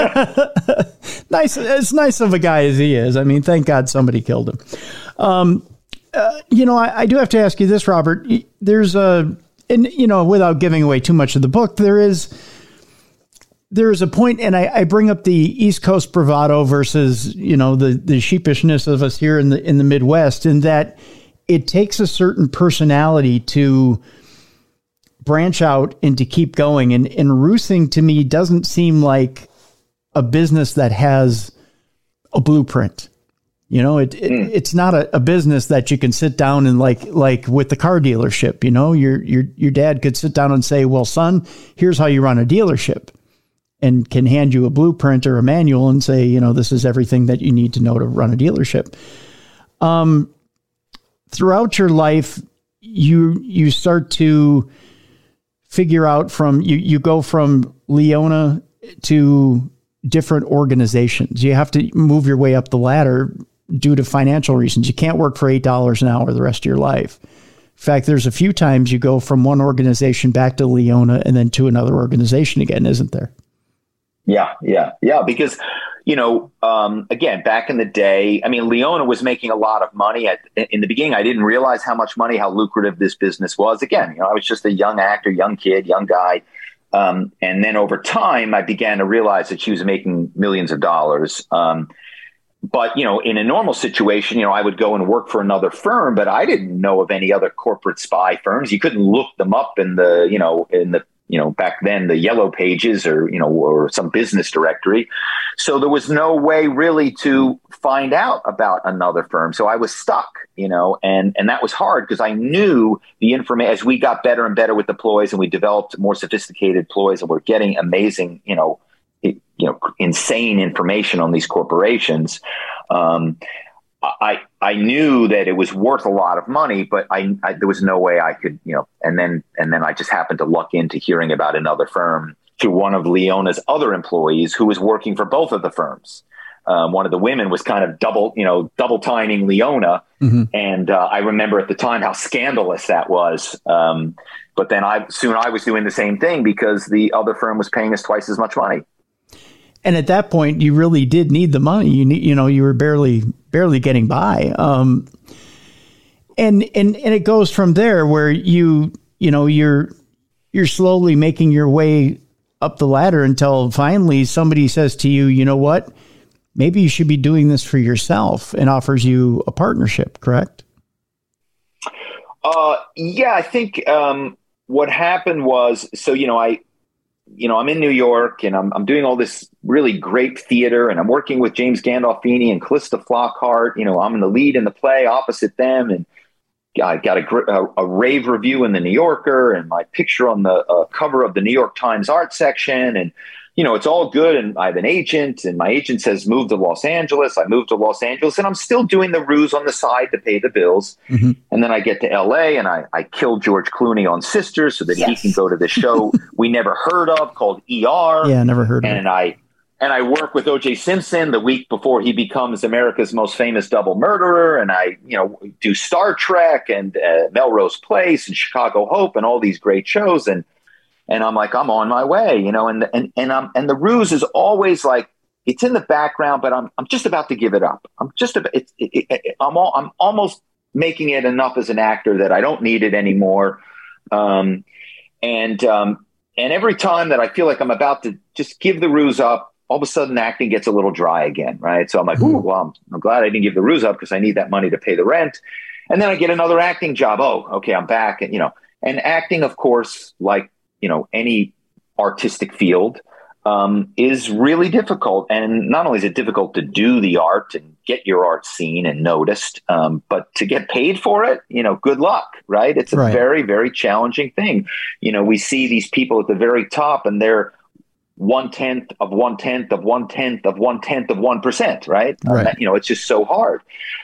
nice, as nice of a guy as he is. I mean, thank God somebody killed him. Um, uh, you know, I, I do have to ask you this, Robert. There's a, and you know, without giving away too much of the book, there is. There is a point, and I, I bring up the East Coast bravado versus, you know, the, the sheepishness of us here in the in the Midwest, in that it takes a certain personality to branch out and to keep going. And, and rusing to me doesn't seem like a business that has a blueprint. You know, it, it mm. it's not a, a business that you can sit down and like like with the car dealership. You know, your your your dad could sit down and say, "Well, son, here's how you run a dealership." And can hand you a blueprint or a manual and say, you know, this is everything that you need to know to run a dealership. Um, throughout your life, you you start to figure out from, you, you go from Leona to different organizations. You have to move your way up the ladder due to financial reasons. You can't work for eight dollars an hour the rest of your life. In fact, there's a few times you go from one organization back to Leona and then to another organization again, isn't there? Yeah, yeah, yeah. Because, you know, um, again, back in the day, I mean, Leona was making a lot of money. At, in the beginning, I didn't realize how much money, how lucrative this business was. Again, you know, I was just a young actor, young kid, young guy. Um, and then over time, I began to realize that she was making millions of dollars. Um, but, you know, in a normal situation, you know, I would go and work for another firm, but I didn't know of any other corporate spy firms. You couldn't look them up in the, you know, in the, you know, back then the yellow pages or, you know, or some business directory. So there was no way really to find out about another firm. So I was stuck, you know, and, and that was hard because I knew the information as we got better and better with the ploys and we developed more sophisticated ploys and we're getting amazing, you know, it, you know, insane information on these corporations. Um, I I knew that it was worth a lot of money, but I, I there was no way I could, you know, and then and then I just happened to luck into hearing about another firm through one of Leona's other employees who was working for both of the firms. Um, one of the women was kind of double, you know, double timing Leona. Mm-hmm. And uh, I remember at the time how scandalous that was. Um, but then I soon I was doing the same thing because the other firm was paying us twice as much money. And at that point, you really did need the money. You need, you know, you were barely, barely getting by. Um, and and and it goes from there where you, you know, you're you're slowly making your way up the ladder until finally somebody says to you, you know what, maybe you should be doing this for yourself, and offers you a partnership. Correct? Uh, yeah, I think um, what happened was, so you know, I. You know, I'm in New York and I'm I'm doing all this really great theater and I'm working with James Gandolfini and Callista Flockhart. You know, I'm in the lead in the play opposite them. And I got a, a, a rave review in the New Yorker and my picture on the uh, cover of the New York Times art section. And, you know, it's all good. And I have an agent and my agent says, move to Los Angeles. I moved to Los Angeles and I'm still doing the ruse on the side to pay the bills. Mm-hmm. And then I get to L A and I, I kill George Clooney on Sisters so that yes. he can go to this show we never heard of called E R. Yeah, never heard of and it. I, and I work with O J Simpson the week before he becomes America's most famous double murderer. And I, you know, do Star Trek and uh, Melrose Place and Chicago Hope and all these great shows. And, and I'm like, I'm on my way, you know, and, and, and I'm, and the ruse is always like, it's in the background, but I'm, I'm just about to give it up. I'm just, about, it, it, it, I'm all, I'm almost making it enough as an actor that I don't need it anymore. Um, and, um, and every time that I feel like I'm about to just give the ruse up, all of a sudden acting gets a little dry again, right? So I'm like, ooh, well, I'm, I'm glad I didn't give the ruse up because I need that money to pay the rent. And then I get another acting job. Oh, okay, I'm back. And, you know, and acting, of course, like, you know, any artistic field, um, is really difficult. And not only is it difficult to do the art and get your art seen and noticed, um, but to get paid for it, you know, good luck, right? It's a right. very, very challenging thing. You know, we see these people at the very top and they're one-tenth of one-tenth of one-tenth of one-tenth of one percent, right? Right. Um, that, you know, it's just so hard.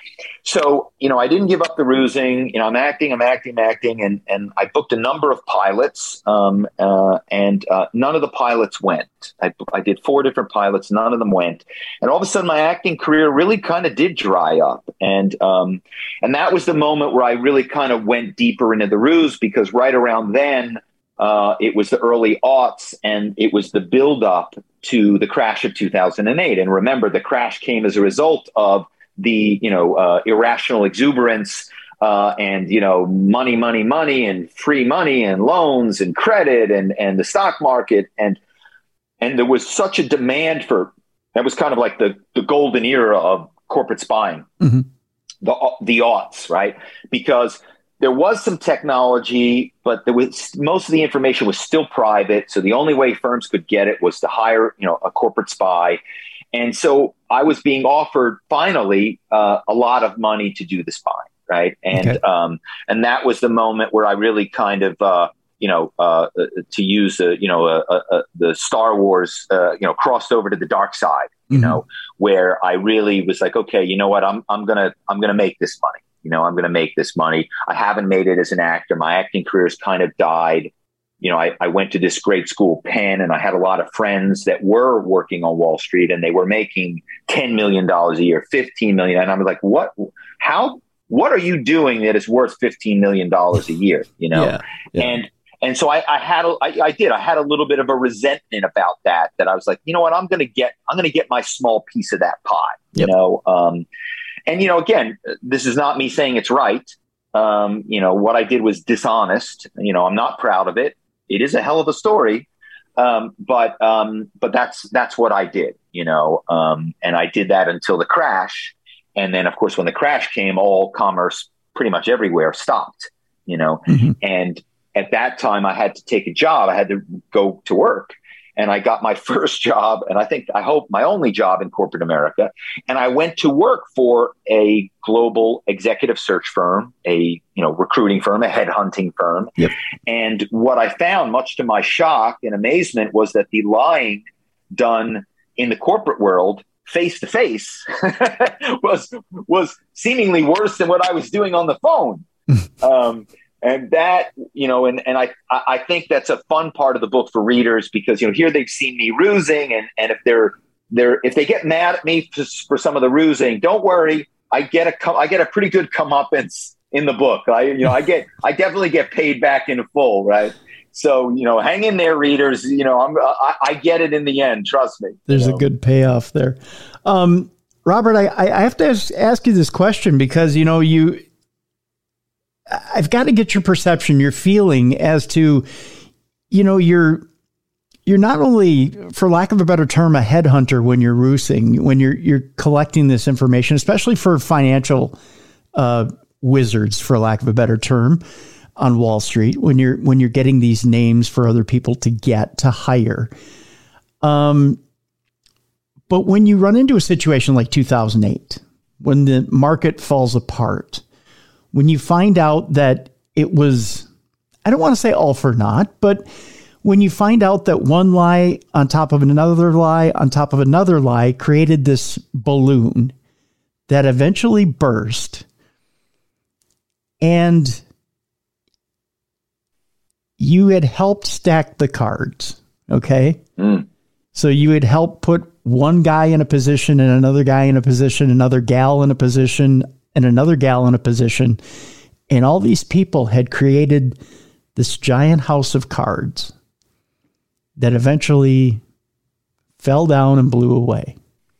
So, you know, I didn't give up the rusing. You know, I'm acting, I'm acting, I'm acting, and and I booked a number of pilots, um, uh, and uh, none of the pilots went. I, I did four different pilots, none of them went, and all of a sudden, my acting career really kind of did dry up, and um, and that was the moment where I really kind of went deeper into the ruse, because right around then, uh, it was the early aughts, and it was the buildup to the crash of two thousand eight. And remember, the crash came as a result of the, you know, uh, irrational exuberance uh, and, you know, money, money, money and free money and loans and credit and, and the stock market. And, and there was such a demand for, that was kind of like the, the golden era of corporate spying, mm-hmm. the, the aughts, right? Because there was some technology, but there was, most of the information was still private. So the only way firms could get it was to hire, you know, a corporate spy. And so I was being offered finally uh, a lot of money to do the spying, right? And okay. um, and that was the moment where I really kind of, uh, you know, uh, to use the, you know, uh, uh, the Star Wars, uh, you know, crossed over to the dark side, you mm-hmm. know, where I really was like, okay, you know what, I'm I'm gonna I'm gonna make this money. You know, I'm gonna make this money. I haven't made it as an actor. My acting career has kind of died. You know, I, I went to this great school, Penn, and I had a lot of friends that were working on Wall Street, and they were making ten million dollars a year, fifteen million dollars. And I was like, what, how, what are you doing that is worth fifteen million dollars a year? You know? Yeah, yeah. And, and so I, I had, a, I, I did, I had a little bit of a resentment about that, that I was like, you know what, I'm going to get, I'm going to get my small piece of that pie, yep. you know? Um, and, you know, again, this is not me saying it's right. Um, you know, what I did was dishonest. You know, I'm not proud of it. It is a hell of a story, um, but um, but that's that's what I did, you know, um, and I did that until the crash. And then, of course, when the crash came, all commerce pretty much everywhere stopped, you know, mm-hmm. and at that time I had to take a job. I had to go to work. And I got my first job, and I think, I hope my only job in corporate America. And I went to work for a global executive search firm, a, you know, recruiting firm, a headhunting firm. Yep. And what I found, much to my shock and amazement, was that the lying done in the corporate world face to face was was seemingly worse than what I was doing on the phone. um, And that, you know, and, and I I think that's a fun part of the book for readers, because, you know, here they've seen me rusing, and, and if they're they're if they get mad at me for, for some of the rusing, don't worry, I get a I get a pretty good comeuppance in the book. I you know I get I definitely get paid back in full, right? So, you know, hang in there, readers. You know, I'm I, I get it in the end. Trust me. There's you know? a good payoff there, um, Robert. I I have to ask, ask you this question, because, you know, you. I've got to get your perception, your feeling as to, you know, you're you're not only, for lack of a better term, a headhunter when you're rusing, when you're you're collecting this information, especially for financial uh, wizards, for lack of a better term, on Wall Street, when you're when you're getting these names for other people to get to hire. Um, but when you run into a situation like two thousand eight, when the market falls apart, when you find out that it was, I don't want to say all for naught, but when you find out that one lie on top of another lie on top of another lie created this balloon that eventually burst, and you had helped stack the cards, okay? Mm. So you would help put one guy in a position and another guy in a position, another gal in a position and another gal in a position. And all these people had created this giant house of cards that eventually fell down and blew away.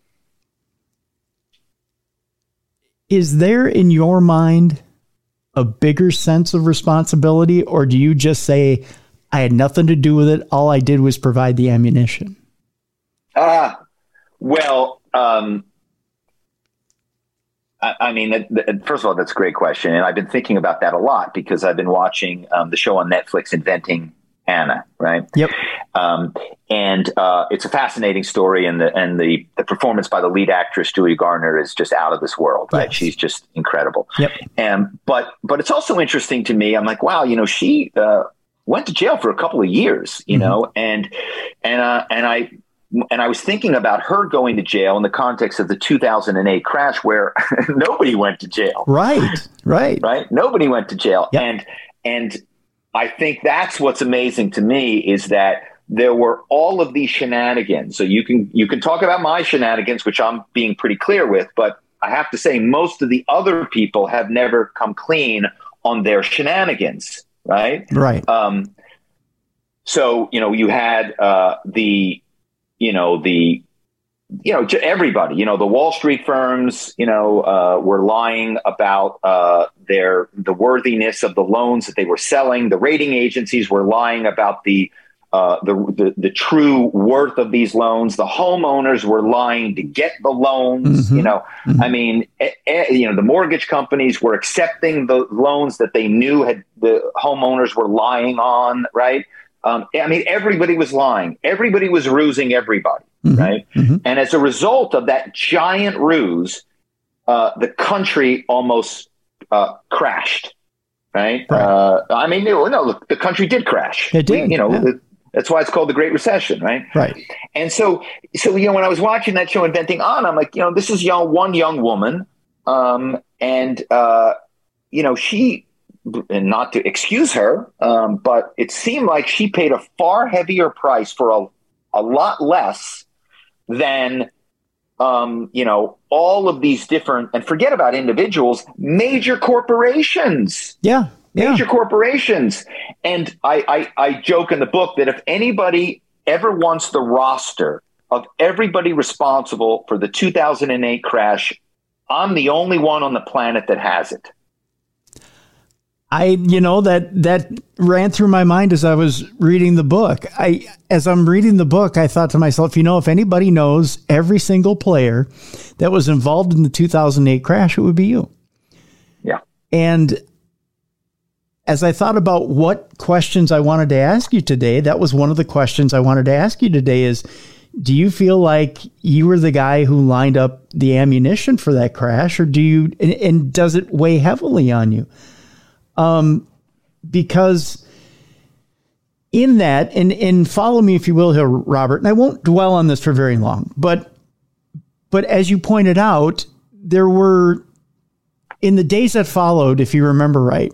Is there in your mind a bigger sense of responsibility, or do you just say, I had nothing to do with it, all I did was provide the ammunition? Ah, uh, well, um, I, I mean, that, that, first of all, that's a great question. And I've been thinking about that a lot because I've been watching um, the show on Netflix, Inventing Anna, right? Yep. Um, and uh, it's a fascinating story, and the and the, the performance by the lead actress, Julia Garner, is just out of this world, right? Yes. She's just incredible. Yep. And but but it's also interesting to me. I'm like, wow, you know, she uh, went to jail for a couple of years, you mm-hmm. know, and and uh, and I. And I was thinking about her going to jail in the context of the two thousand eight crash, where nobody went to jail. Right, right, right. Nobody went to jail, yep. and and I think that's what's amazing to me is that there were all of these shenanigans. So you can you can talk about my shenanigans, which I'm being pretty clear with, but I have to say most of the other people have never come clean on their shenanigans. Right, right. Um, so you know you had uh, the. you know, the, you know, everybody, you know, the Wall Street firms, you know, uh, were lying about uh, their, the worthiness of the loans that they were selling. The rating agencies were lying about the, uh, the, the, the true worth of these loans. The homeowners were lying to get the loans. Mm-hmm. You know, mm-hmm. I mean, eh, eh, you know, the mortgage companies were accepting the loans that they knew had the homeowners were lying on, right? Um, I mean, everybody was lying. Everybody was rusing everybody, mm-hmm, right? Mm-hmm. And as a result of that giant ruse, uh, the country almost uh, crashed, right? right. Uh, I mean, no, no, the country did crash. It did, we, you know, yeah. That's why it's called the Great Recession, right? Right. And so, so you know, when I was watching that show, Inventing Anna, I'm like, you know, this is young, one young woman, um, and uh, you know, she. And not to excuse her, um, but it seemed like she paid a far heavier price for a, a lot less than, um, you know, all of these different, and forget about individuals, major corporations. Yeah. yeah. Major corporations. And I, I, I joke in the book that if anybody ever wants the roster of everybody responsible for the two thousand eight crash, I'm the only one on the planet that has it. I, you know, that, that ran through my mind as I was reading the book. I, as I'm reading the book, I thought to myself, you know, if anybody knows every single player that was involved in the two thousand eight crash, it would be you. Yeah. And as I thought about what questions I wanted to ask you today, that was one of the questions I wanted to ask you today is, do you feel like you were the guy who lined up the ammunition for that crash, or do you, and, and does it weigh heavily on you? Um, because in that, and, and follow me if you will here, Robert, and I won't dwell on this for very long, but, but as you pointed out, there were, in the days that followed, if you remember right,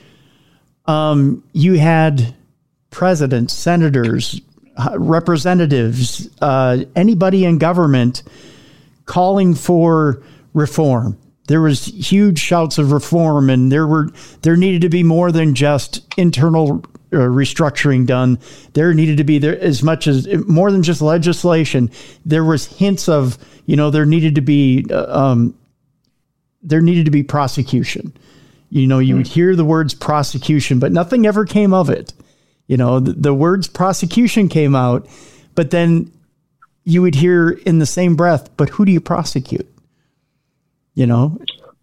um, you had presidents, senators, representatives, uh, anybody in government calling for reform. There was huge shouts of reform, and there were there needed to be more than just internal uh, restructuring done. There needed to be there as much as more than just legislation. There was hints of, you know, there needed to be uh, um, there needed to be prosecution. You know, you mm. would hear the words prosecution, but nothing ever came of it. You know, the, the words prosecution came out, but then you would hear in the same breath, but who do you prosecute? You know?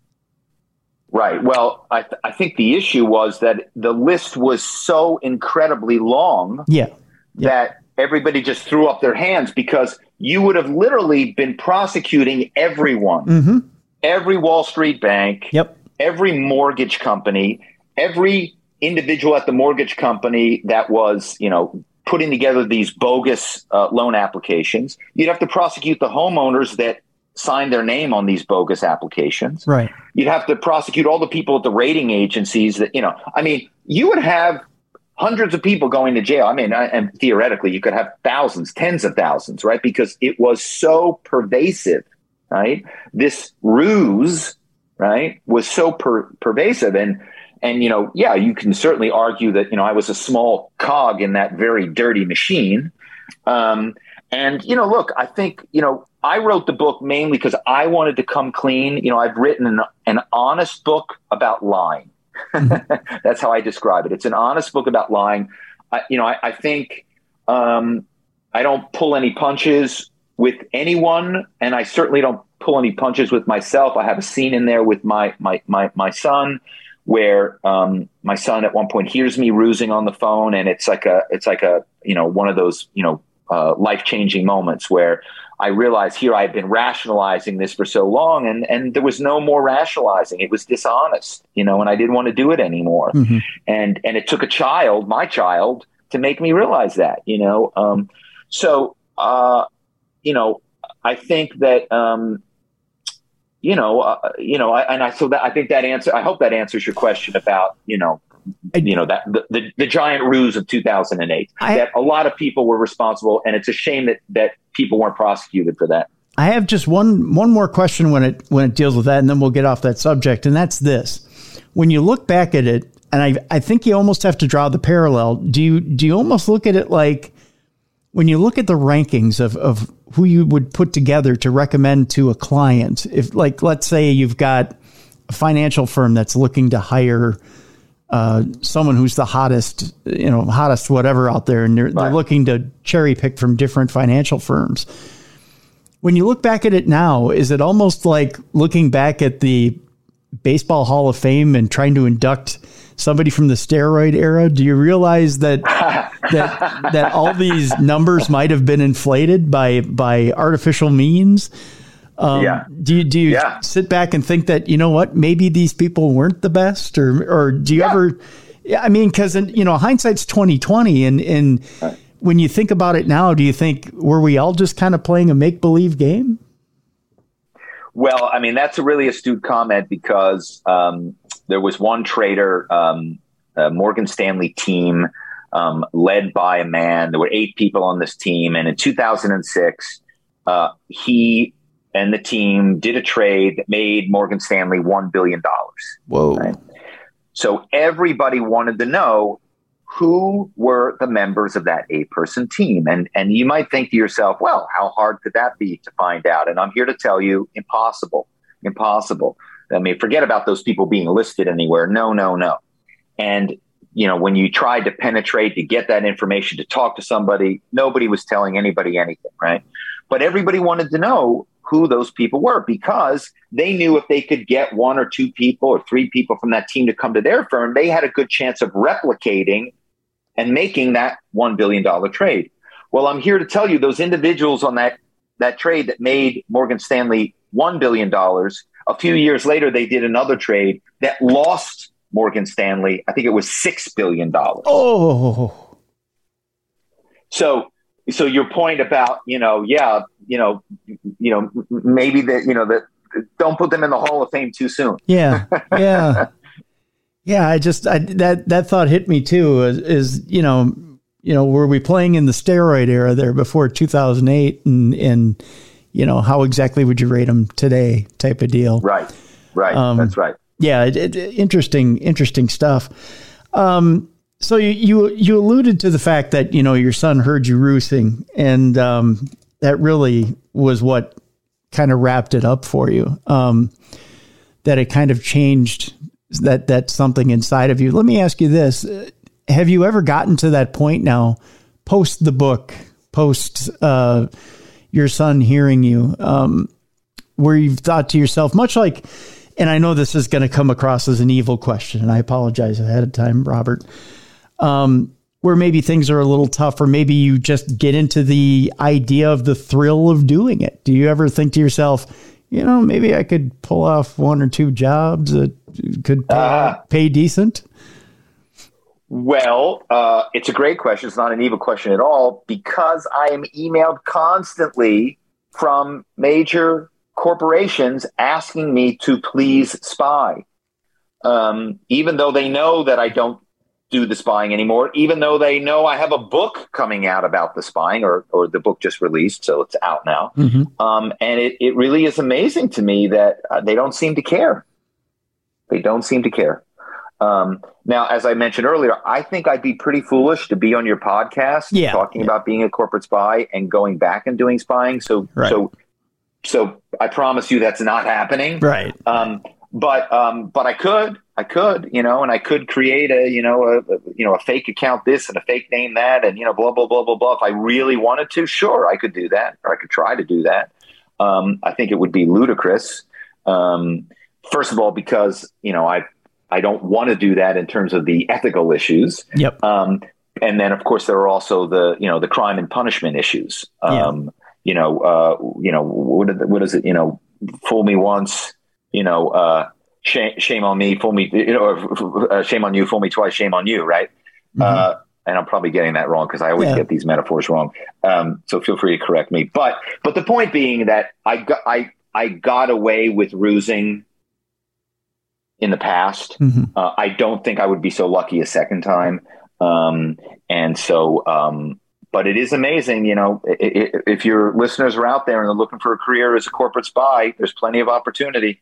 Right. Well, I, th- I think the issue was that the list was so incredibly long yeah. yeah. that everybody just threw up their hands, because you would have literally been prosecuting everyone, mm-hmm. every Wall Street bank, yep. every mortgage company, every individual at the mortgage company that was, you know, putting together these bogus uh, loan applications. You'd have to prosecute the homeowners that signed their name on these bogus applications. Right. You'd have to prosecute all the people at the rating agencies that, you know, I mean, you would have hundreds of people going to jail. I mean, I, and theoretically, you could have thousands, tens of thousands, right? Because it was so pervasive, right? This ruse, right, was so per- pervasive. And, and, you know, yeah, you can certainly argue that, you know, I was a small cog in that very dirty machine. Um, and, you know, look, I think, you know, I wrote the book mainly because I wanted to come clean. You know, I've written an, an honest book about lying. That's how I describe it. It's an honest book about lying. I, you know, I, I think um, I don't pull any punches with anyone, and I certainly don't pull any punches with myself. I have a scene in there with my my my, my son, where um, my son at one point hears me rusing on the phone, and it's like a it's like a you know one of those you know uh, life changing moments where I realized here I've been rationalizing this for so long, and, and there was no more rationalizing. It was dishonest, you know, and I didn't want to do it anymore. Mm-hmm. And and it took a child, my child, to make me realize that, you know. Um, so, uh, you know, I think that, um, you know, uh, you know, I, and I so that I think that answer. I hope that answers your question about, you know, I, you know, that the, the, the giant ruse of two thousand eight, I, that a lot of people were responsible. And it's a shame that, that people weren't prosecuted for that. I have just one, one more question when it, when it deals with that, and then we'll get off that subject. And that's this: when you look back at it, and I, I think you almost have to draw the parallel. Do you, do you almost look at it like when you look at the rankings of, of who you would put together to recommend to a client? If, like, let's say you've got a financial firm that's looking to hire Uh, someone who's the hottest, you know, hottest whatever out there, and they're, right. they're looking to cherry pick from different financial firms. When you look back at it now, is it almost like looking back at the Baseball Hall of Fame and trying to induct somebody from the steroid era? Do you realize that that that all these numbers might have been inflated by by artificial means? Um, yeah. Do you, do you yeah. sit back and think that, you know what, maybe these people weren't the best, or, or do you yeah. ever, I mean, cause you know, hindsight's twenty twenty, and, and right. when you think about it now, do you think, were we all just kind of playing a make-believe game? Well, I mean, that's a really astute comment, because, um, there was one trader, um, a Morgan Stanley team, um, led by a man. There were eight people on this team. And in two thousand six, uh, he, and the team did a trade that made Morgan Stanley one billion dollars. Whoa. Right? So everybody wanted to know who were the members of that eight-person team. And, and you might think to yourself, well, how hard could that be to find out? And I'm here to tell you, impossible, impossible. I mean, forget about those people being listed anywhere. No, no, no. And, you know, when you tried to penetrate to get that information, to talk to somebody, nobody was telling anybody anything, right? But everybody wanted to know who those people were, because they knew if they could get one or two people or three people from that team to come to their firm, they had a good chance of replicating and making that one billion dollars trade. Well, I'm here to tell you, those individuals on that, that trade that made Morgan Stanley one billion dollars, a few years later, they did another trade that lost Morgan Stanley, I think it was six billion dollars. Oh. So, So your point about, you know, yeah, you know, you know, maybe that, you know, that don't put them in the Hall of Fame too soon. Yeah. Yeah. yeah. I just, I, that, that thought hit me too, is, is, you know, you know, were we playing in the steroid era there before two thousand eight, and, and, you know, how exactly would you rate them today, type of deal? Right. Right. Um, That's right. Yeah. It, it, interesting, interesting stuff. Um, So you, you you alluded to the fact that, you know, your son heard you roosting, and um, that really was what kind of wrapped it up for you, um, that it kind of changed that, that something inside of you. Let me ask you this. Have you ever gotten to that point now, post the book, post uh, your son hearing you, um, where you've thought to yourself, much like, and I know this is going to come across as an evil question, and I apologize ahead of time, Robert, Um, where maybe things are a little tough, or maybe you just get into the idea of the thrill of doing it. Do you ever think to yourself, you know, maybe I could pull off one or two jobs that could pay, uh, pay decent? Well, uh, it's a great question. It's not an evil question at all, because I am emailed constantly from major corporations asking me to please spy. Um, even though they know that I don't do the spying anymore, even though they know I have a book coming out about the spying, or or the book just released, so it's out now. Mm-hmm. Um, and it, it really is amazing to me that uh, they don't seem to care. They don't seem to care. Um, now, as I mentioned earlier, I think I'd be pretty foolish to be on your podcast yeah, talking yeah. about being a corporate spy and going back and doing spying. So, right. so, so I promise you that's not happening. Right. Um, but, um, but I could, I could, you know, and I could create a, you know, a, a, you know, a fake account this and a fake name that, and, you know, blah, blah, blah, blah, blah. If I really wanted to, sure, I could do that, or I could try to do that. Um, I think it would be ludicrous. Um, first of all, because, you know, I, I don't want to do that in terms of the ethical issues. Yep. Um, and then, of course, there are also the, you know, the crime and punishment issues. Um, yeah. You know, uh, you know, what, what is it? You know, fool me once, you know, uh, shame, shame on me, fool me, you know, uh, shame on you, fool me twice, shame on you, right? Mm-hmm. Uh, and I'm probably getting that wrong because I always yeah. get these metaphors wrong. Um, so feel free to correct me. But but the point being that I got I I got away with rusing in the past. Mm-hmm. Uh, I don't think I would be so lucky a second time. Um, and so, um, but it is amazing, you know, if, if your listeners are out there and they're looking for a career as a corporate spy, there's plenty of opportunity.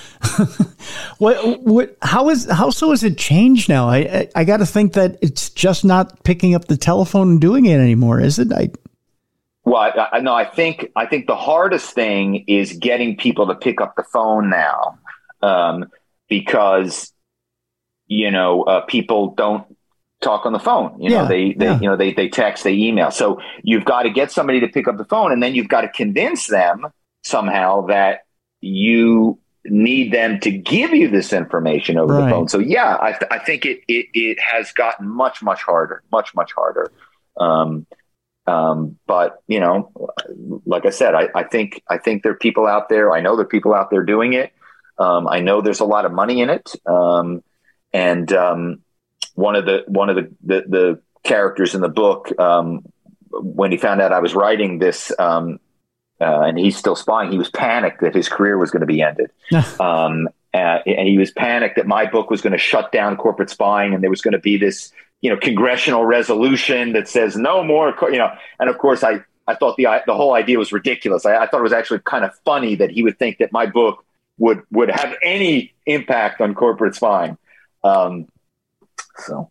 what, what, how is, how so has it changed now? I, I, I got to think that it's just not picking up the telephone and doing it anymore, is it? I, well, I, I no, I think, I think the hardest thing is getting people to pick up the phone now. Um, because, you know, uh, people don't talk on the phone, you know, yeah, they, they yeah. you know, they, they text, they email. So you've got to get somebody to pick up the phone, and then you've got to convince them somehow that you need them to give you this information over right. the phone. So yeah, I, th- I think it, it, it has gotten much, much harder, much, much harder. Um, um, but you know, like I said, I, I think, I think there are people out there, I know there are people out there doing it. Um, I know there's a lot of money in it. Um, and, um, one of the, one of the, the, the characters in the book, um, when he found out I was writing this, um, uh, and he's still spying, he was panicked that his career was going to be ended. um, uh, and he was panicked that my book was going to shut down corporate spying, and there was going to be this, you know, congressional resolution that says no more, you know, and of course I, I thought the, the whole idea was ridiculous. I, I thought it was actually kind of funny that he would think that my book would, would have any impact on corporate spying. Um, so.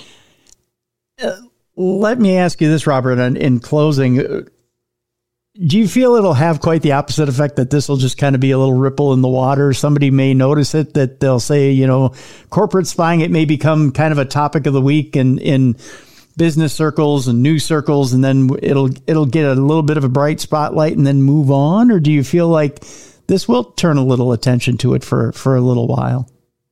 Uh, let me ask you this, Robert, in, in closing, uh, do you feel it'll have quite the opposite effect, that this will just kind of be a little ripple in the water? Somebody may notice it, that they'll say, you know, corporate spying, it may become kind of a topic of the week in, in business circles and news circles, and then it'll, it'll get a little bit of a bright spotlight and then move on? Or do you feel like this will turn a little attention to it for, for a little while?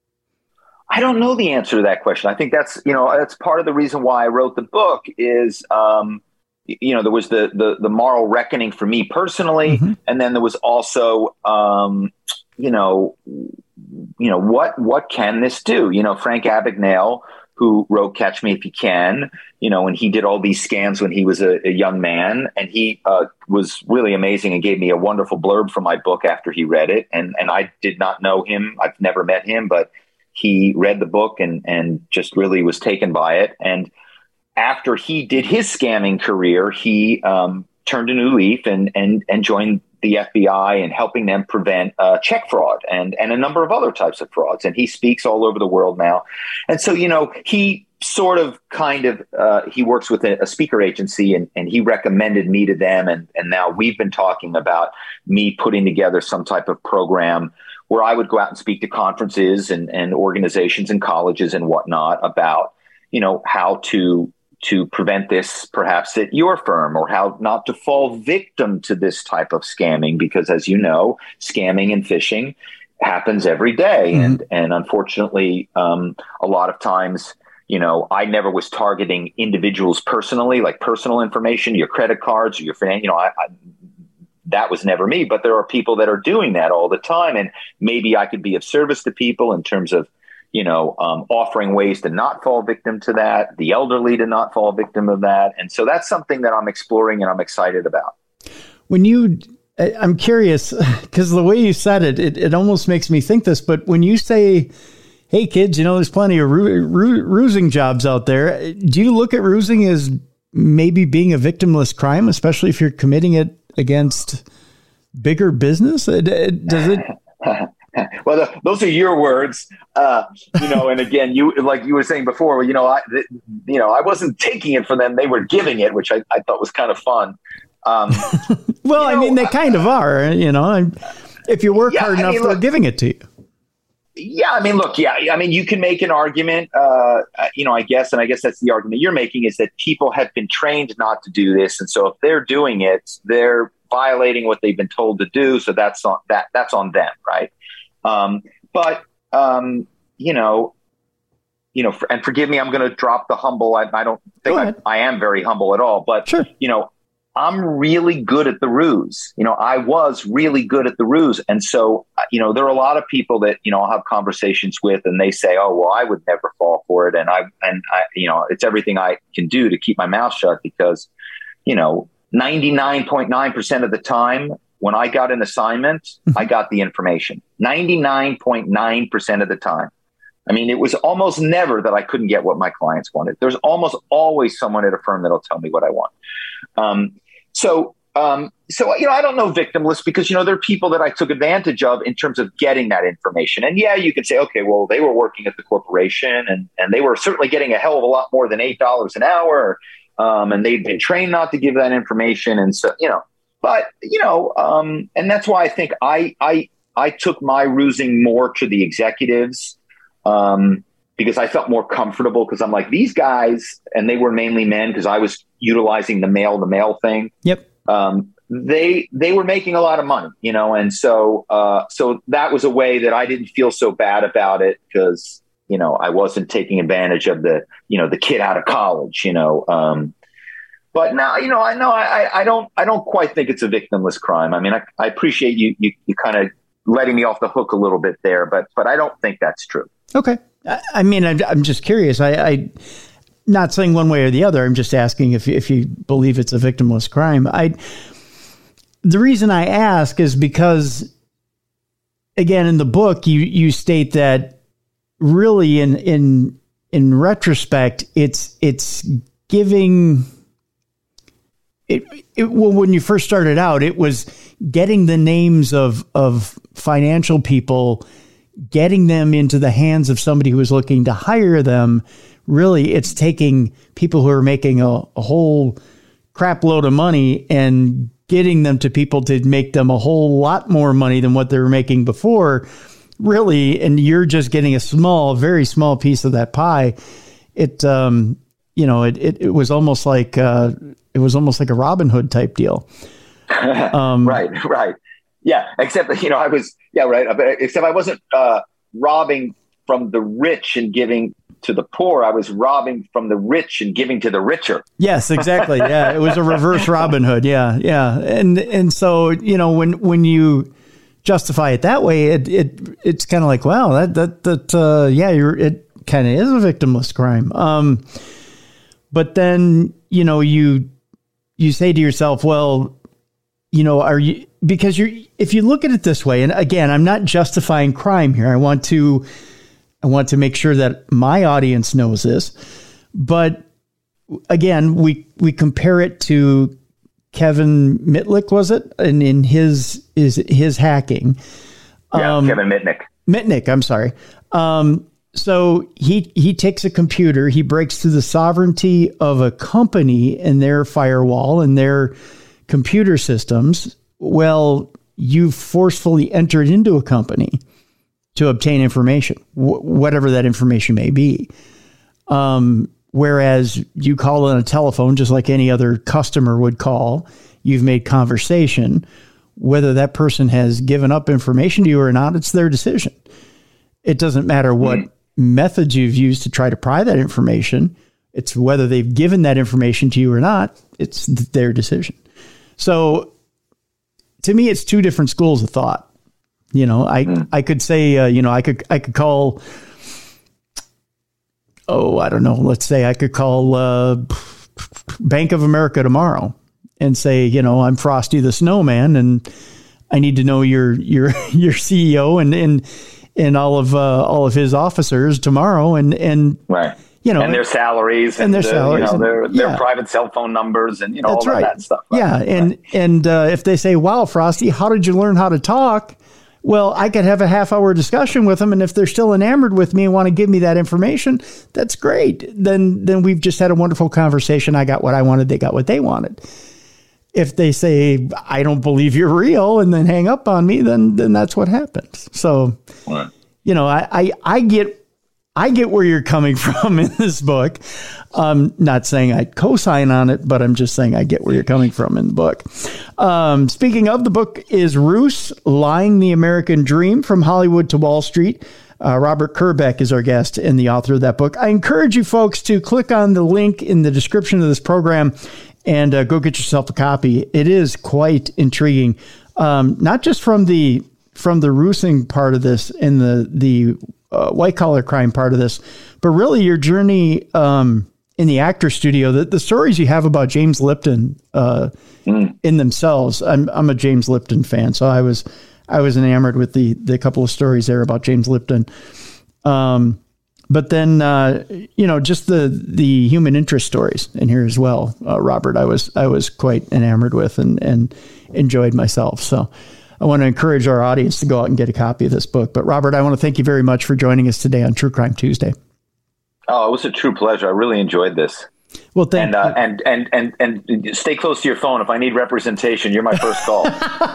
I don't know the answer to that question. I think that's, you know, that's part of the reason why I wrote the book is, um, you know, there was the, the, the moral reckoning for me personally. Mm-hmm. And then there was also, um, you know, you know, what, what can this do? You know, Frank Abagnale, who wrote Catch Me If You Can, you know, and he did all these scams when he was a, a young man, and he uh, was really amazing and gave me a wonderful blurb for my book after he read it. And, and I did not know him. I've never met him, but he read the book and, and just really was taken by it. And after he did his scamming career, he um, turned a new leaf and, and, and joined the F B I and helping them prevent uh, check fraud and, and a number of other types of frauds. And he speaks all over the world now. And so, you know, he sort of kind of, uh, he works with a, a speaker agency, and, and he recommended me to them. And, and now we've been talking about me putting together some type of program where I would go out and speak to conferences and, and organizations and colleges and whatnot about, you know, how to to prevent this perhaps at your firm, or how not to fall victim to this type of scamming, because as you know, scamming and phishing happens every day. Mm-hmm. And, and unfortunately, um, a lot of times, you know, I never was targeting individuals personally, like personal information, your credit cards, or your, you know, I, I that was never me, but there are people that are doing that all the time. And maybe I could be of service to people in terms of, you know, um, offering ways to not fall victim to that, the elderly to not fall victim of that. And so that's something that I'm exploring and I'm excited about. When you, I'm curious, because the way you said it, it, it almost makes me think this, but when you say, hey, kids, you know, there's plenty of ru- ru- rusing jobs out there. Do you look at rusing as maybe being a victimless crime, especially if you're committing it against bigger business? Does it? Well, the, those are your words, uh, you know, and again, you, like you were saying before, you know, I, th- you know, I wasn't taking it from them. They were giving it, which I, I thought was kind of fun. Um, well, you know, I mean, they kind of are, you know, if you work yeah, hard enough, I mean, they're look, giving it to you. Yeah. I mean, look, yeah, I mean, you can make an argument, uh, you know, I guess, and I guess that's the argument you're making, is that people have been trained not to do this. And so if they're doing it, they're violating what they've been told to do. So that's on that, that's on them. Right. Um, but, um, you know, you know, for, and forgive me, I'm going to drop the humble. I, I don't think I, I am very humble at all, but, sure. you know, I'm really good at the ruse. You know, I was really good at the ruse. And so, you know, there are a lot of people that, you know, I'll have conversations with, and they say, oh, well, I would never fall for it. And I, and I, you know, it's everything I can do to keep my mouth shut, because, you know, ninety-nine point nine percent of the time, when I got an assignment, mm-hmm. I got the information. ninety-nine point nine percent of the time. I mean, it was almost never that I couldn't get what my clients wanted. There's almost always someone at a firm that'll tell me what I want. Um, so, um, so, you know, I don't know victimless, because, you know, there are people that I took advantage of in terms of getting that information. And yeah, you could say, okay, well, they were working at the corporation, and, and they were certainly getting a hell of a lot more than eight dollars an hour. Um, and they'd been trained not to give that information. And so, you know, But, you know, um, and that's why I think I, I, I took my rusing more to the executives, um, because I felt more comfortable, because I'm like, these guys, and they were mainly men, because I was utilizing the male to male thing. Yep. Um, they, they were making a lot of money, you know? And so, uh, so that was a way that I didn't feel so bad about it, because, you know, I wasn't taking advantage of the, you know, the kid out of college, you know? Um, But now, you know, I know I, I don't I don't quite think it's a victimless crime. I mean, I, I appreciate you you, you kind of letting me off the hook a little bit there, but but I don't think that's true. Okay. I, I mean, I'm, I'm just curious. I, I not saying one way or the other. I'm just asking if if you believe it's a victimless crime. I the reason I ask is because, again, in the book, you you state that really in in in retrospect, it's it's giving. It, it well, when you first started out, it was getting the names of of financial people, getting them into the hands of somebody who was looking to hire them. Really, it's taking people who are making a, a whole crap load of money and getting them to people to make them a whole lot more money than what they were making before. Really, and you're just getting a small, very small piece of that pie. It, um, you know, it it, it was almost like. Uh, It was almost like a Robin Hood type deal. Um, right, right. Yeah, except, you know, I was, yeah, right. Except I wasn't uh, robbing from the rich and giving to the poor. I was robbing from the rich and giving to the richer. Yes, exactly. Yeah, it was a reverse Robin Hood. Yeah, yeah. And and so, you know, when when you justify it that way, it it it's kind of like, wow, that, that, that uh, yeah, you're, it kind of is a victimless crime. Um, but then, you know, you, you say to yourself, well, you know, are you, because you're, if you look at it this way, and again, I'm not justifying crime here. I want to, I want to make sure that my audience knows this, but again, we, we compare it to Kevin Mitnick, was it? And in his, is his hacking. Yeah, um, Kevin Mitnick. Mitnick, I'm sorry. Um, So he he takes a computer, he breaks through the sovereignty of a company and their firewall and their computer systems. Well, you forcefully entered into a company to obtain information, wh- whatever that information may be. Um, whereas you call on a telephone just like any other customer would call. You've made conversation. Whether that person has given up information to you or not, it's their decision. It doesn't matter what mm. methods you've used to try to pry that information. It's whether they've given that information to you or not. It's their decision. So to me, it's two different schools of thought. You know, I, mm. I could say, uh, you know, I could, I could call, oh, I don't know. Let's say I could call uh, Bank of America tomorrow and say, you know, I'm Frosty the Snowman and I need to know your, your, your C E O and, and, in all of uh, all of his officers tomorrow, and and right. You know, and their salaries and, and their the, salaries, you know, their and, their yeah. private cell phone numbers, and you know That's all right. of that stuff. Right? Yeah, and right. and uh, if they say, "Wow, Frosty, how did you learn how to talk?" Well, I could have a half hour discussion with them, and if they're still enamored with me and want to give me that information, that's great. Then then we've just had a wonderful conversation. I got what I wanted. They got what they wanted. If they say, "I don't believe you're real," and then hang up on me, then then that's what happens. So, right. you know, I, I I get. I get where you're coming from in this book. Um, not saying I co-sign on it, but I'm just saying I get where you're coming from in the book. Um, speaking of, the book is Roos, Lying the American Dream, From Hollywood to Wall Street. Uh, Robert Kerbeck is our guest and the author of that book. I encourage you folks to click on the link in the description of this program and uh, go get yourself a copy. It is quite intriguing, um, not just from the from the roosing part of this and the the Uh, white collar crime part of this, but really your journey um, in the actor studio, the, the stories you have about James Lipton uh, mm. in themselves. I'm I'm a James Lipton fan, so I was I was enamored with the the couple of stories there about James Lipton. Um, but then uh, you know, just the the human interest stories in here as well, uh, Robert. I was I was quite enamored with and and enjoyed myself. So I want to encourage our audience to go out and get a copy of this book. But Robert, I want to thank you very much for joining us today on True Crime Tuesday. Oh, it was a true pleasure. I really enjoyed this. Well, thank and, uh, and and and and stay close to your phone. If I need representation, you're my first call.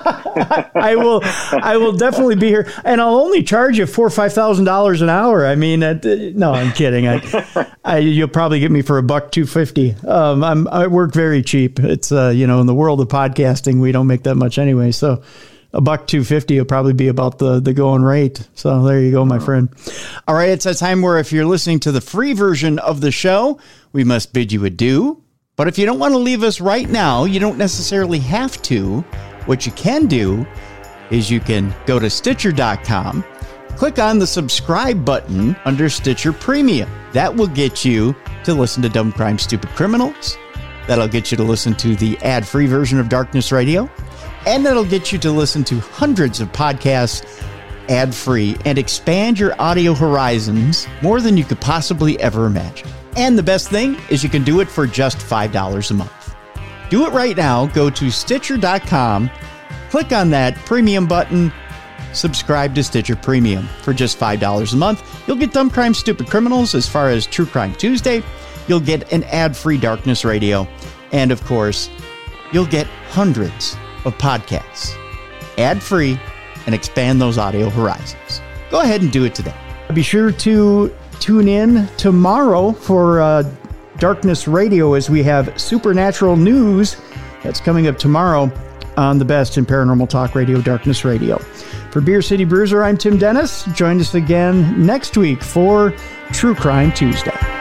I will. I will definitely be here, and I'll only charge you four or five thousand dollars an hour. I mean, uh, no, I'm kidding. I, I, you'll probably get me for a buck two fifty. Um, I'm I work very cheap. It's uh, you know, in the world of podcasting, we don't make that much anyway. So a buck two fifty will probably be about the the going rate. So there you go, my friend. All right, it's a time where if you're listening to the free version of the show, we must bid you adieu. But if you don't want to leave us right now, you don't necessarily have to. What you can do is you can go to Stitcher dot com, click on the subscribe button under Stitcher Premium. That will get you to listen to Dumb Crime, Stupid Criminals. That'll get you to listen to the ad-free version of Darkness Radio. And that'll get you to listen to hundreds of podcasts ad-free and expand your audio horizons more than you could possibly ever imagine. And the best thing is you can do it for just five dollars a month. Do it right now. Go to Stitcher dot com, click on that premium button, subscribe to Stitcher Premium for just five dollars a month. You'll get Dumb Crime, Stupid Criminals as far as True Crime Tuesday. You'll get an ad-free Darkness Radio. And of course, you'll get hundreds of podcasts ad-free and expand those audio horizons. Go ahead and do it today. Be sure to tune in tomorrow for uh, Darkness Radio as we have Supernatural News. That's coming up tomorrow on the best in paranormal talk radio, Darkness Radio. For Beer City Bruiser, I'm Tim Dennis. Join us again next week for True Crime Tuesday.